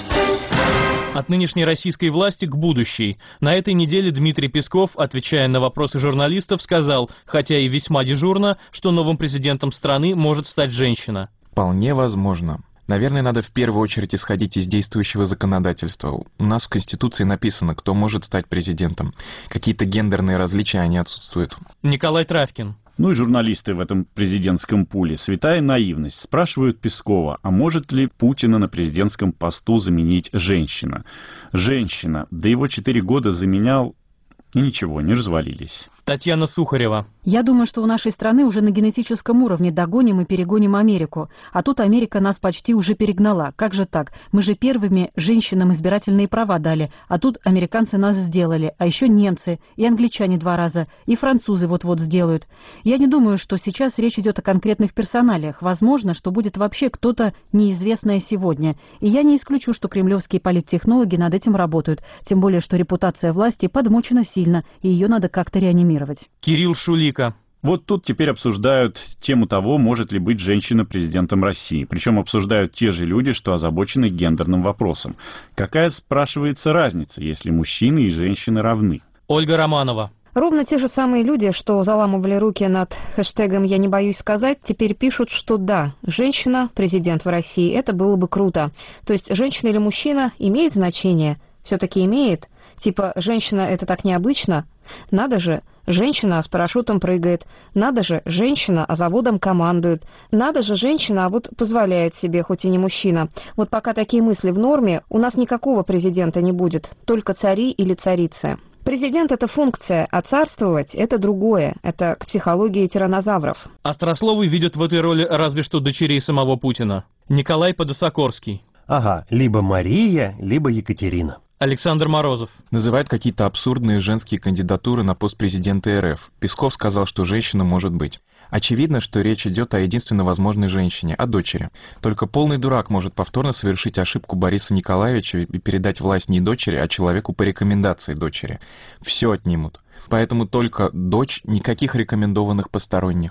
От нынешней российской власти к будущей. На этой неделе Дмитрий Песков, отвечая на вопросы журналистов, сказал, хотя и весьма дежурно, что новым президентом страны может стать женщина. Вполне возможно. Наверное, надо в первую очередь исходить из действующего законодательства. У нас в Конституции написано, кто может стать президентом. Какие-то гендерные различия, они отсутствуют. Николай Травкин. Ну и журналисты в этом президентском пуле. Святая наивность. Спрашивают Пескова, а может ли Путина на президентском посту заменить женщина? Женщина. Да его 4 года заменял, и ничего, не развалились. Татьяна Сухарева. Я думаю, что у нашей страны уже на генетическом уровне догоним и перегоним Америку. А тут Америка нас почти уже перегнала. Как же так? Мы же первыми женщинам избирательные права дали. А тут американцы нас сделали. А еще немцы. И англичане 2 раза. И французы вот-вот сделают. Я не думаю, что сейчас речь идет о конкретных персоналиях. Возможно, что будет вообще кто-то неизвестное сегодня. И я не исключу, что кремлевские политтехнологи над этим работают. Тем более, что репутация власти подмочена сильно. И ее надо как-то реанимировать. Кирилл Шулика. Вот тут теперь обсуждают тему того, может ли быть женщина президентом России. Причем обсуждают те же люди, что озабочены гендерным вопросом. Какая, спрашивается, разница, если мужчины и женщины равны? Ольга Романова. Ровно те же самые люди, что заламывали руки над хэштегом «Я не боюсь сказать», теперь пишут, что да, женщина, президент в России, это было бы круто. То есть женщина или мужчина имеет значение? Все-таки имеет? Типа, женщина это так необычно? Надо же, женщина с парашютом прыгает. Надо же, женщина, а заводом командует. Надо же, женщина, а вот позволяет себе, хоть и не мужчина. Вот пока такие мысли в норме, у нас никакого президента не будет, только цари или царицы. Президент – это функция, а царствовать – это другое. Это к психологии тираннозавров. Острословы видят в этой роли разве что дочерей самого Путина. Николай Подосокорский. Ага, либо Мария, либо Екатерина. Александр Морозов. Называют какие-то абсурдные женские кандидатуры на пост президента РФ. Песков сказал, что женщина может быть. Очевидно, что речь идет о единственно возможной женщине, о дочери. Только полный дурак может повторно совершить ошибку Бориса Николаевича и передать власть не дочери, а человеку по рекомендации дочери. Все отнимут. Поэтому только дочь, никаких рекомендованных посторонних.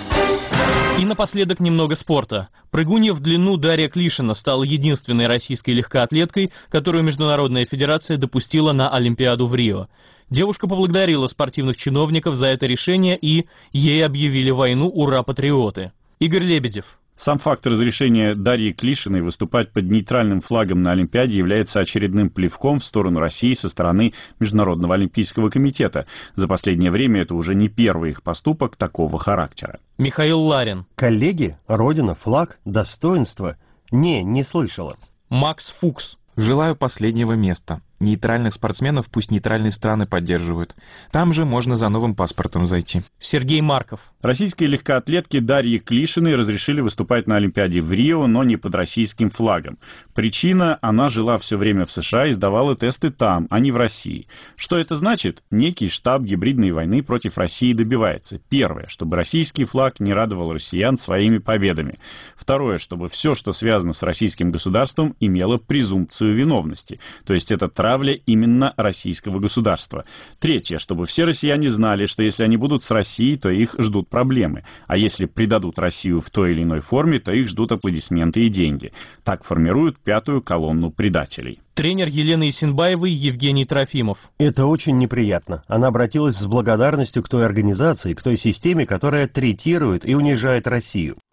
И напоследок немного спорта. Прыгунья в длину Дарья Клишина стала единственной российской легкоатлеткой, которую Международная федерация допустила на Олимпиаду в Рио. Девушка поблагодарила спортивных чиновников за это решение и ей объявили войну «Ура-патриоты». Игорь Лебедев. Сам факт разрешения Дарьи Клишиной выступать под нейтральным флагом на Олимпиаде является очередным плевком в сторону России со стороны Международного олимпийского комитета. За последнее время это уже не первый их поступок такого характера. Михаил Ларин. Коллеги, родина, флаг, достоинство. Не слышала. Макс Фукс. Желаю последнего места. Нейтральных спортсменов пусть нейтральные страны поддерживают. Там же можно за новым паспортом зайти. Сергей Марков. Российские легкоатлетки Дарьи Клишиной разрешили выступать на Олимпиаде в Рио, но не под российским флагом. Причина – она жила все время в США и сдавала тесты там, а не в России. Что это значит? Некий штаб гибридной войны против России добивается. Первое, чтобы российский флаг не радовал россиян своими победами. Второе, чтобы все, что связано с российским государством, имело презумпцию виновности. То есть это травля именно российского государства. Третье, чтобы все россияне знали, что если они будут с Россией, то их ждут проблемы. А если предадут Россию в той или иной форме, то их ждут аплодисменты и деньги. Так формируют пятую колонну предателей. Тренер Елены Исенбаевой Евгений Трофимов. Это очень неприятно. Она обратилась с благодарностью к той организации, к той системе, которая третирует и унижает Россию.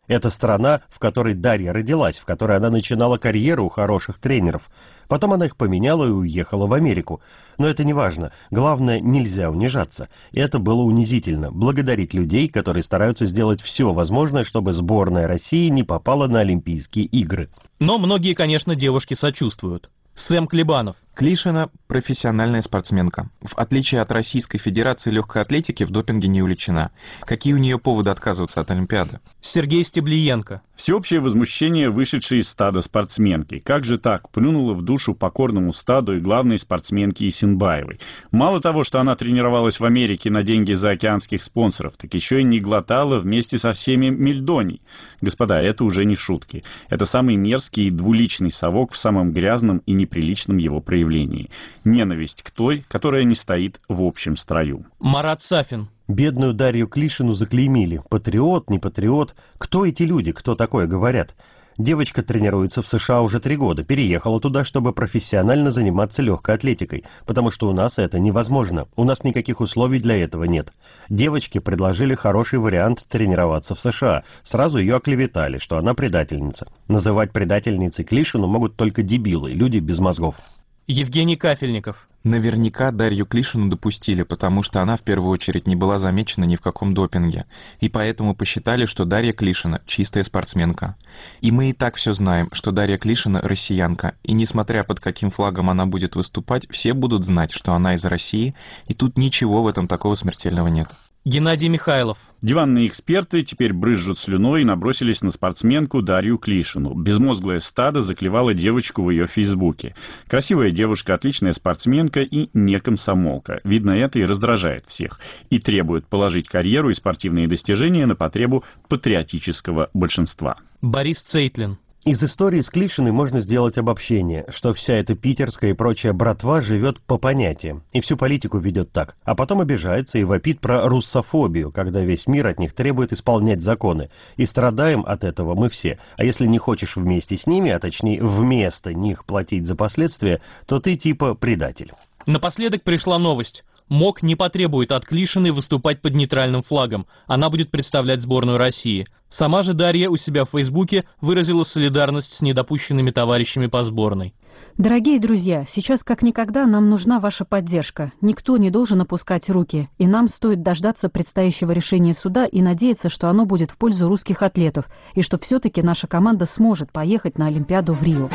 Это страна, в которой Дарья родилась, в которой она начинала карьеру у хороших тренеров. Потом она их поменяла и уехала в Америку. Но это не важно. Главное, нельзя унижаться. И это было унизительно. Благодарить людей, которые стараются сделать все возможное, чтобы сборная России не попала на Олимпийские игры. Но многие, конечно, девушки сочувствуют. Сэм Клебанов. Клишина – профессиональная спортсменка. В отличие от Российской Федерации легкой атлетики, в допинге не увлечена. Какие у нее поводы отказываться от Олимпиады? Сергей Стеблиенко. Всеобщее возмущение, вышедшее из стада спортсменки. Как же так? Плюнула в душу покорному стаду и главной спортсменке Исенбаевой. Мало того, что она тренировалась в Америке на деньги заокеанских спонсоров, так еще и не глотала вместе со всеми мельдоний. Господа, это уже не шутки. Это самый мерзкий и двуличный совок в самом грязном и неприличном его проявлении. Ненависть к той, которая не стоит в общем строю. Марат Сафин. Бедную Дарью Клишину заклеймили. Патриот, не патриот. Кто эти люди, кто такое говорят? Девочка тренируется в США уже 3 года, переехала туда, чтобы профессионально заниматься легкой атлетикой, потому что у нас это невозможно, у нас никаких условий для этого нет. Девочке предложили хороший вариант тренироваться в США, сразу ее оклеветали, что она предательница. Называть предательницей Клишину могут только дебилы, люди без мозгов. Евгений Кафельников. Наверняка Дарью Клишину допустили, потому что она в первую очередь не была замечена ни в каком допинге. И поэтому посчитали, что Дарья Клишина – чистая спортсменка. И мы и так все знаем, что Дарья Клишина – россиянка. И несмотря под каким флагом она будет выступать, все будут знать, что она из России, и тут ничего в этом такого смертельного нет. Геннадий Михайлов. Диванные эксперты теперь брызжут слюной и набросились на спортсменку Дарью Клишину. Безмозглое стадо заклевало девочку в ее фейсбуке. Красивая девушка, отличная спортсменка и не комсомолка. Видно, это и раздражает всех. И требует положить карьеру и спортивные достижения на потребу патриотического большинства. Борис Цейтлин. Из истории с Клишиной можно сделать обобщение, что вся эта питерская и прочая братва живет по понятиям, и всю политику ведет так, а потом обижается и вопит про руссофобию, когда весь мир от них требует исполнять законы, и страдаем от этого мы все, а если не хочешь вместе с ними, а точнее вместо них платить за последствия, то ты типа предатель. Напоследок пришла новость. МОК не потребует от Клишиной выступать под нейтральным флагом. Она будет представлять сборную России. Сама же Дарья у себя в Фейсбуке выразила солидарность с недопущенными товарищами по сборной. Дорогие друзья, сейчас как никогда нам нужна ваша поддержка. Никто не должен опускать руки. И нам стоит дождаться предстоящего решения суда и надеяться, что оно будет в пользу русских атлетов. И что все-таки наша команда сможет поехать на Олимпиаду в Рио.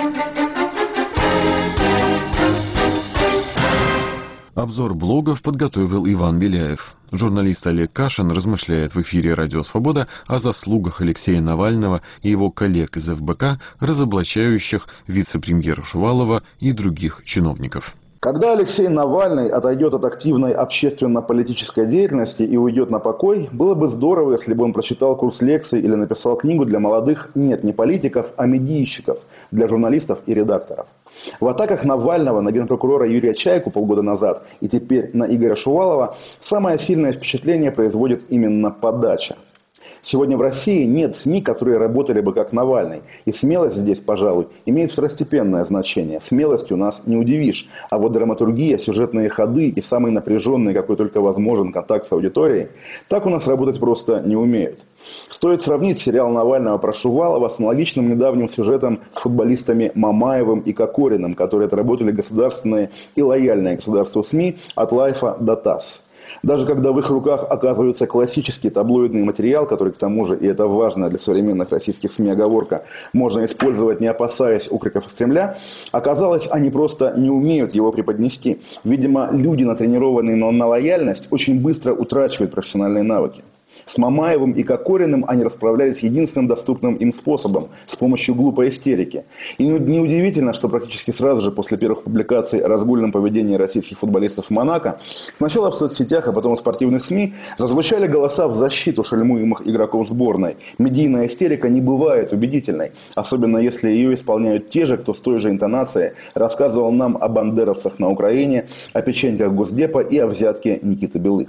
Обзор блогов подготовил Иван Беляев. Журналист Олег Кашин размышляет в эфире «Радио Свобода» о заслугах Алексея Навального и его коллег из ФБК, разоблачающих вице-премьера Шувалова и других чиновников. Когда Алексей Навальный отойдет от активной общественно-политической деятельности и уйдет на покой, было бы здорово, если бы он прочитал курс лекций или написал книгу для молодых, нет, не политиков, а медийщиков, для журналистов и редакторов. В атаках Навального на генпрокурора Юрия Чайку полгода назад и теперь на Игоря Шувалова самое сильное впечатление производит именно подача. Сегодня в России нет СМИ, которые работали бы как Навальный. И смелость здесь, пожалуй, имеет второстепенное значение. Смелостью нас не удивишь. А вот драматургия, сюжетные ходы и самый напряженный, какой только возможен, контакт с аудиторией, так у нас работать просто не умеют. Стоит сравнить сериал Навального про Шувалова с аналогичным недавним сюжетом с футболистами Мамаевым и Кокориным, которые отработали государственные и лояльные государству СМИ от Лайфа до ТАСС. Даже когда в их руках оказывается классический таблоидный материал, который, к тому же, и это важная для современных российских СМИ оговорка, можно использовать, не опасаясь укриков из Кремля, оказалось, они просто не умеют его преподнести. Видимо, люди, натренированные на лояльность, очень быстро утрачивают профессиональные навыки. С Мамаевым и Кокориным они расправлялись единственным доступным им способом – с помощью глупой истерики. И неудивительно, что практически сразу же после первых публикаций о разгульном поведении российских футболистов в Монако сначала в соцсетях, а потом в спортивных СМИ зазвучали голоса в защиту шельмуемых игроков сборной. Медийная истерика не бывает убедительной, особенно если ее исполняют те же, кто с той же интонацией рассказывал нам о бандеровцах на Украине, о печеньках Госдепа и о взятке Никиты Белых.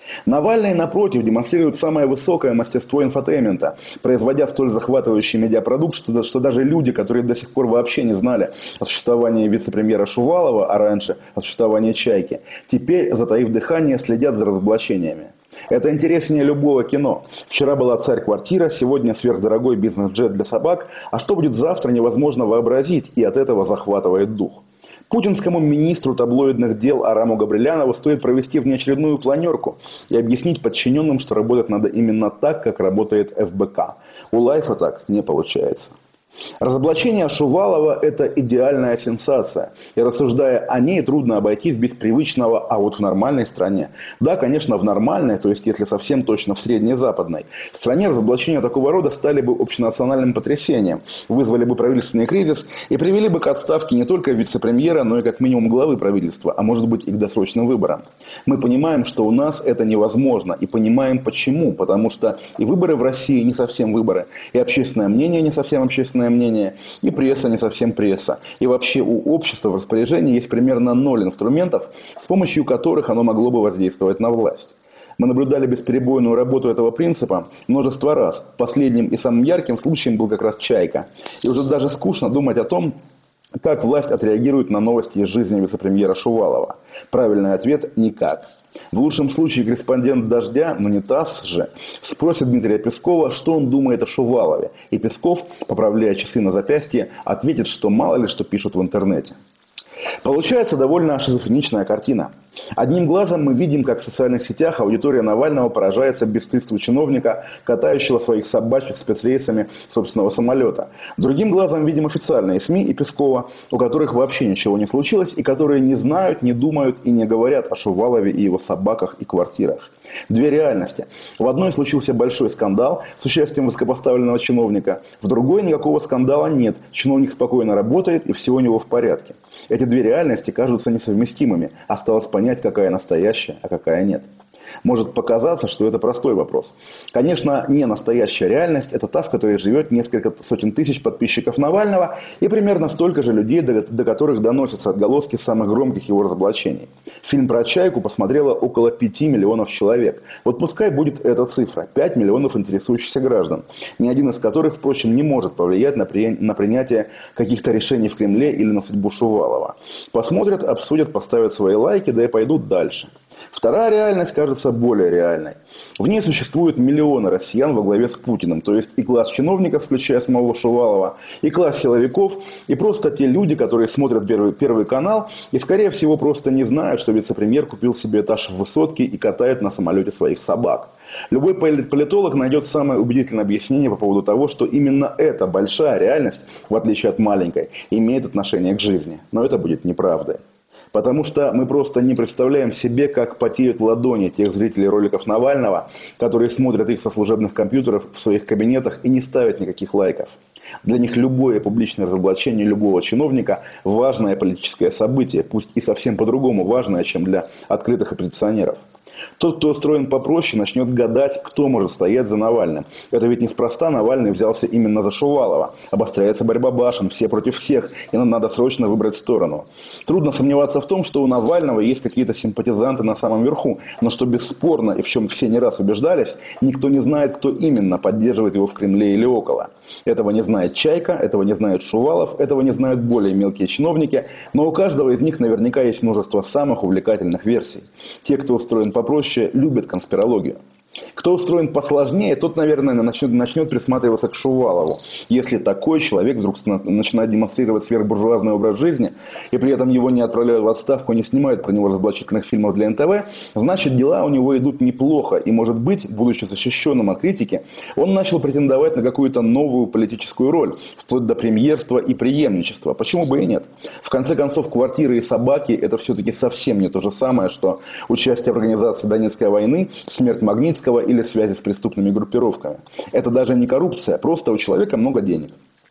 Навальный, напротив, демонстрирует самое высокое мастерство инфотеймента, производя столь захватывающий медиапродукт, что даже люди, которые до сих пор вообще не знали о существовании вице-премьера Шувалова, а раньше о существовании «Чайки», теперь, затаив дыхание, следят за разоблачениями. Это интереснее любого кино. Вчера была «Царь-квартира», сегодня сверхдорогой бизнес-джет для собак, а что будет завтра, невозможно вообразить, и от этого захватывает дух. Путинскому министру таблоидных дел Араму Габрилянову стоит провести внеочередную планерку и объяснить подчиненным, что работать надо именно так, как работает ФБК. У Лайфа так не получается. Разоблачение Шувалова – это идеальная сенсация. И рассуждая о ней, трудно обойтись без привычного «а вот в нормальной стране». Да, конечно, в нормальной, то есть если совсем точно в среднезападной стране, разоблачения такого рода стали бы общенациональным потрясением, вызвали бы правительственный кризис и привели бы к отставке не только вице-премьера, но и как минимум главы правительства, а может быть и к досрочным выборам. Мы понимаем, что у нас это невозможно, и понимаем почему. Потому что и выборы в России не совсем выборы, и общественное мнение не совсем общественное мнение, и пресса не совсем пресса. И вообще у общества в распоряжении есть примерно 0 инструментов, с помощью которых оно могло бы воздействовать на власть. Мы наблюдали бесперебойную работу этого принципа множество раз. Последним и самым ярким случаем был как раз «Чайка». И уже даже скучно думать о том, как власть отреагирует на новости из жизни вице-премьера Шувалова. Правильный ответ – никак. В лучшем случае корреспондент «Дождя», но не ТАСС же, спросит Дмитрия Пескова, что он думает о Шувалове. И Песков, поправляя часы на запястье, ответит, что мало ли что пишут в интернете. Получается довольно шизофреничная картина. Одним глазом мы видим, как в социальных сетях аудитория Навального поражается бесстыдству чиновника, катающего своих собачек спецрейсами собственного самолета. Другим глазом видим официальные СМИ и Пескова, у которых вообще ничего не случилось, и которые не знают, не думают и не говорят о Шувалове и его собаках и квартирах. Две реальности. В одной случился большой скандал с участием высокопоставленного чиновника, в другой никакого скандала нет. Чиновник спокойно работает и все у него в порядке. Эти две реальности кажутся несовместимыми. Осталось понять, какая настоящая, а какая нет. Может показаться, что это простой вопрос. Конечно, не настоящая реальность – это та, в которой живет несколько сотен тысяч подписчиков Навального и примерно столько же людей, до которых доносятся отголоски самых громких его разоблачений. Фильм про «Чайку» посмотрело около 5 миллионов человек. Вот пускай будет эта цифра – 5 миллионов интересующихся граждан, ни один из которых, впрочем, не может повлиять на принятие каких-то решений в Кремле или на судьбу Шувалова. Посмотрят, обсудят, поставят свои лайки, да и пойдут дальше. Вторая реальность кажется более реальной. В ней существуют миллионы россиян во главе с Путиным, то есть и класс чиновников, включая самого Шувалова, и класс силовиков, и просто те люди, которые смотрят первый канал и, скорее всего, просто не знают, что вице-премьер купил себе этаж в высотке и катает на самолете своих собак. Любой политолог найдет самое убедительное объяснение по поводу того, что именно эта большая реальность, в отличие от маленькой, имеет отношение к жизни. Но это будет неправдой. Потому что мы просто не представляем себе, как потеют ладони тех зрителей роликов Навального, которые смотрят их со служебных компьютеров в своих кабинетах и не ставят никаких лайков. Для них любое публичное разоблачение любого чиновника – важное политическое событие, пусть и совсем по-другому важное, чем для открытых оппозиционеров. Тот, кто устроен попроще, начнет гадать, кто может стоять за Навальным. Это ведь неспроста Навальный взялся именно за Шувалова. Обостряется борьба башен, все против всех, и нам надо срочно выбрать сторону. Трудно сомневаться в том, что у Навального есть какие-то симпатизанты на самом верху, но что бесспорно, и в чем все не раз убеждались, никто не знает, кто именно поддерживает его в Кремле или около. Этого не знает Чайка, этого не знает Шувалов, этого не знают более мелкие чиновники, но у каждого из них наверняка есть множество самых увлекательных версий. Те, кто устроен попроще, любят конспирологию. Кто устроен посложнее, тот, наверное, начнет присматриваться к Шувалову. Если такой человек вдруг начинает демонстрировать сверхбуржуазный образ жизни, и при этом его не отправляют в отставку, не снимают про него разоблачительных фильмов для НТВ, значит, дела у него идут неплохо. И, может быть, будучи защищенным от критики, он начал претендовать на какую-то новую политическую роль, вплоть до премьерства и преемничества. Почему бы и нет? В конце концов, квартиры и собаки – это все-таки совсем не то же самое, что участие в организации Донецкой войны, смерть Магнитского или связи с преступными группировками. Это даже не коррупция, просто у человека много денег.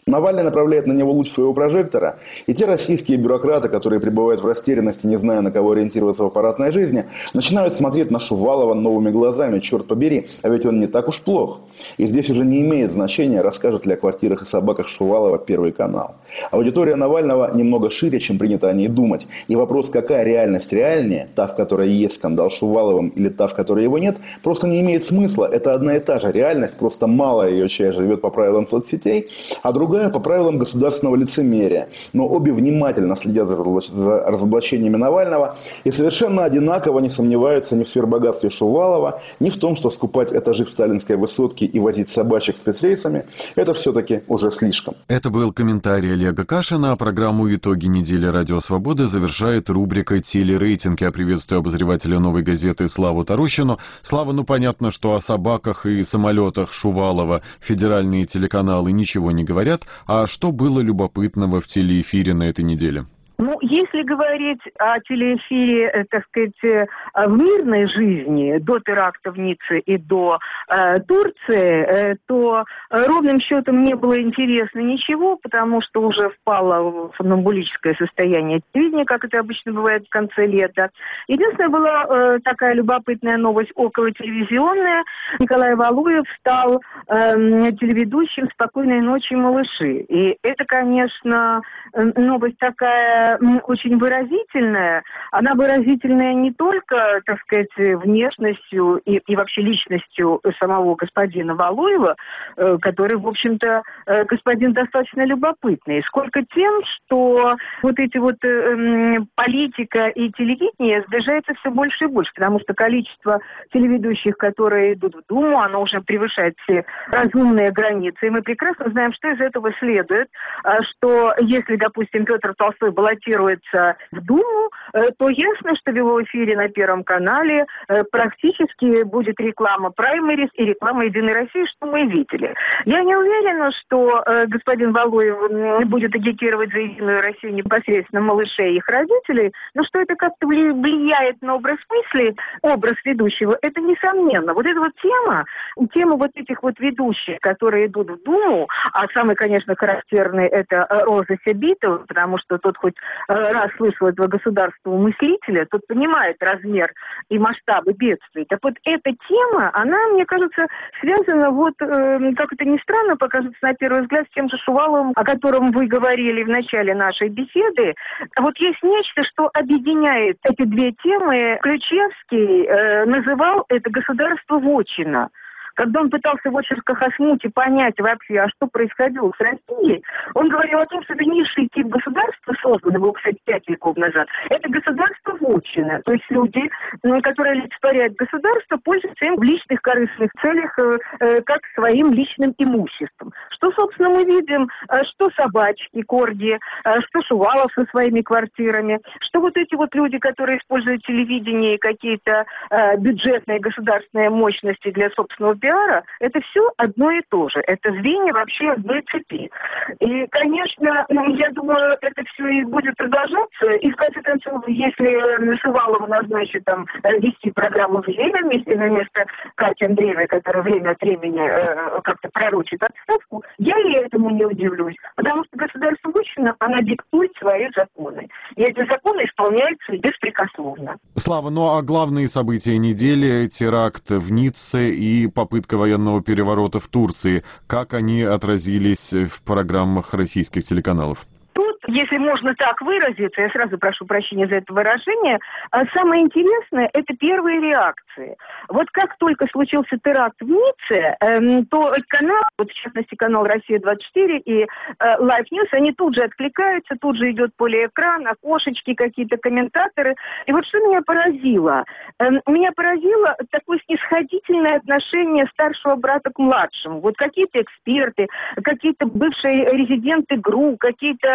Навальный направляет на него луч своего прожектора, и те российские бюрократы, которые пребывают в растерянности, не зная, на кого ориентироваться в аппаратной жизни, начинают смотреть на Шувалова новыми глазами, черт побери, а ведь он не так уж плох. И здесь уже не имеет значения, расскажет ли о квартирах и собаках Шувалова Первый канал. Аудитория Навального немного шире, чем принято о ней думать. И вопрос, какая реальность реальнее, та, в которой есть скандал с Шуваловым, или та, в которой его нет, просто не имеет смысла. Это одна и та же реальность, просто малая ее часть живет по правилам соцсетей, а другая по правилам государственного лицемерия. Но обе внимательно следят за разоблачениями Навального и совершенно одинаково не сомневаются ни в сверхбогатстве Шувалова, ни в том, что скупать этажи в сталинской высотке и возить собачек спецрейсами – это все-таки уже слишком. Это был комментарий Олега Кашина, а программу «Итоги недели Радио Свободы» завершает рубрика «Телерейтинг». Я приветствую обозревателя «Новой газеты» Славу Тарущину. Слава, понятно, что о собаках и самолетах Шувалова федеральные телеканалы ничего не говорят. А что было любопытного в телеэфире на этой неделе? Если говорить о телеэфире, так сказать, в мирной жизни, до теракта в Ницце и до Турции, то ровным счетом не было интересно ничего, потому что уже впало в фонамбулическое состояние телевидения, как это обычно бывает в конце лета. Единственная была такая любопытная новость околотелевизионная. Николай Валуев стал телеведущим «Спокойной ночи, малыши». И это, конечно, новость такая очень выразительная. Она выразительная не только, так сказать, внешностью и вообще личностью самого господина Валуева, который, в общем-то, господин достаточно любопытный, сколько тем, что вот эти вот политика и телевидение сближается все больше и больше, потому что количество телеведущих, которые идут в Думу, оно уже превышает все разумные границы. И мы прекрасно знаем, что из этого следует, что если, допустим, Петр Толстой баллотируется в Думу, то ясно, что в его эфире на Первом канале практически будет реклама праймерис и реклама «Единой России», что мы видели. Я не уверена, что господин Валуев будет агитировать за «Единую Россию» непосредственно малышей и их родителей, но что это как-то влияет на образ мысли, образ ведущего, это несомненно. Вот эта вот тема вот этих вот ведущих, которые идут в Думу, а самый, конечно, характерный это Роза Сябитова, потому что тот хоть раз слышал этого государственного мыслителя, тот понимает размер и масштабы бедствий. Так вот, эта тема, она, мне кажется, связана вот, как это ни странно, покажется на первый взгляд, с тем же Шуваловым, о котором вы говорили в начале нашей беседы. Вот есть нечто, что объединяет эти две темы. Ключевский называл это государство-вотчина. Когда он пытался в очерках о смуте понять вообще, а что происходило с Россией, он говорил о том, что низший тип государства, созданный был, кстати, 5 веков назад, это государство-вотчина. То есть люди, которые олицетворяют государство, пользуются им в личных корыстных целях, как своим личным имуществом. Что, собственно, мы видим, что собачки, корги, что Шувалов со своими квартирами, что вот эти вот люди, которые используют телевидение и какие-то бюджетные государственные мощности для собственного пиара, это все одно и то же. Это звенья вообще одной цепи. И, конечно, я думаю, это все и будет продолжаться. И, в конце концов, если Шувалова назначит там вести программу «Время» вместо Кати Андреевой, которая время от времени как-то пророчит отставку, я и этому не удивлюсь. Потому что государство-вотчина, она диктует свои законы. И эти законы исполняются беспрекословно. Слава, а главные события недели — теракт в Ницце и попытка военного переворота в Турции. Как они отразились в программах российских телеканалов? Если можно так выразиться, я сразу прошу прощения за это выражение, самое интересное – это первые реакции. Вот как только случился теракт в Ницце, то канал, вот в частности канал «Россия-24» и Live News, они тут же откликаются, тут же идет полеэкран, окошечки, какие-то комментаторы. И вот что меня поразило? Меня поразило такое снисходительное отношение старшего брата к младшему. Вот какие-то эксперты, какие-то бывшие резиденты ГРУ, какие-то бывшие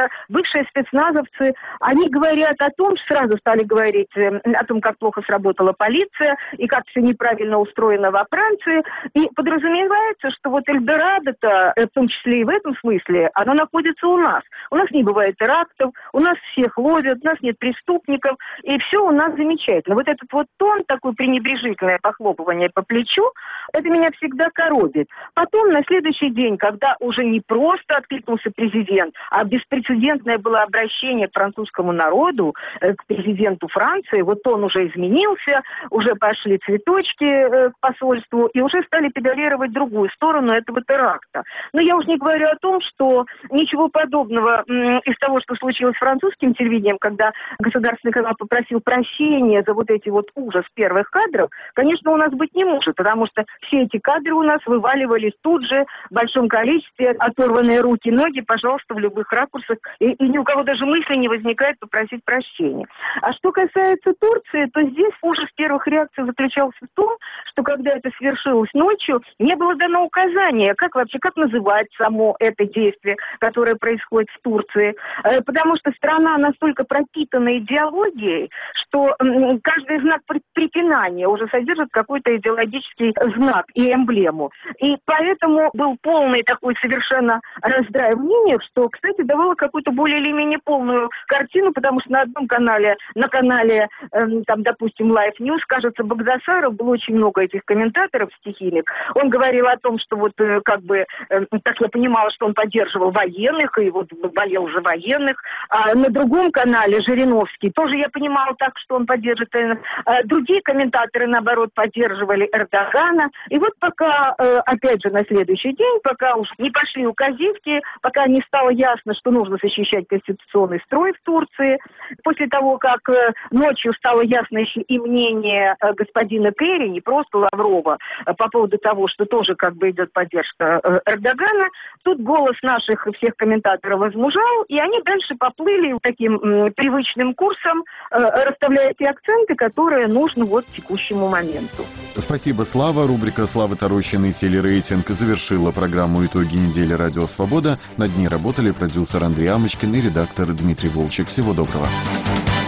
бывшие спецназовцы, они говорят о том, сразу стали говорить о том, как плохо сработала полиция и как все неправильно устроено во Франции. И подразумевается, что вот Эльдорадо-то, в том числе и в этом смысле, оно находится у нас. У нас не бывает терактов, у нас всех ловят, у нас нет преступников, и все у нас замечательно. Вот этот вот тон, такое пренебрежительное похлопывание по плечу, это меня всегда коробит. Потом, на следующий день, когда уже не просто откликнулся президент, а беспрецедентное было обращение к французскому народу, к президенту Франции, вот он уже изменился, уже пошли цветочки к посольству, и уже стали педалировать другую сторону этого теракта. Но я уж не говорю о том, что ничего подобного из того, что случилось с французским телевидением, когда государственный канал попросил прощения за вот эти вот ужас первых кадров, конечно, у нас быть не может, потому что все эти кадры у нас вываливались тут же в большом количестве, оторванные руки, ноги, пожалуйста, в любых ракурсах, и ни у кого даже мысли не возникает попросить прощения. А что касается Турции, то здесь ужас первых реакций заключался в том, что когда это свершилось ночью, не было дано указания, как вообще, как называть само это действие, которое происходит в Турции, потому что страна настолько пропитана идеологией, что каждый знак препинания уже содержит какой-то идеологический знак и эмблему. И поэтому был полный такой совершенно раздрай в мнениях, что, кстати, давало какую-то более или менее полную картину, потому что на одном канале, на канале, там, допустим, Life News, кажется, Багдасаров, было очень много этих комментаторов стихийных. Он говорил о том, что вот как бы, так я понимала, что он поддерживал военных, и вот болел за военных. А на другом канале, Жириновский, тоже я понимала так, что он поддерживает. Другие комментаторы, наоборот, поддерживали Эрдогана. И вот пока, опять же, на следующий день, пока уж не пошли указивки, пока не стало ясно, что нужно защищать конституционный строй в Турции, после того, как ночью стало ясно еще и мнение господина Керри, не просто Лаврова, по поводу того, что тоже как бы идет поддержка Эрдогана, тут голос наших всех комментаторов возмужал, и они дальше поплыли таким привычным курсом, расставляя те акценты, которые нужны вот текущему моменту. Спасибо, Слава. Рубрика Славы Тарощиной «Телерейтинг» завершила программу «Итоги недели. Радио Свобода». Над ней работали продюсер Андрей Амочкин и редактор Дмитрий Волчек. Всего доброго.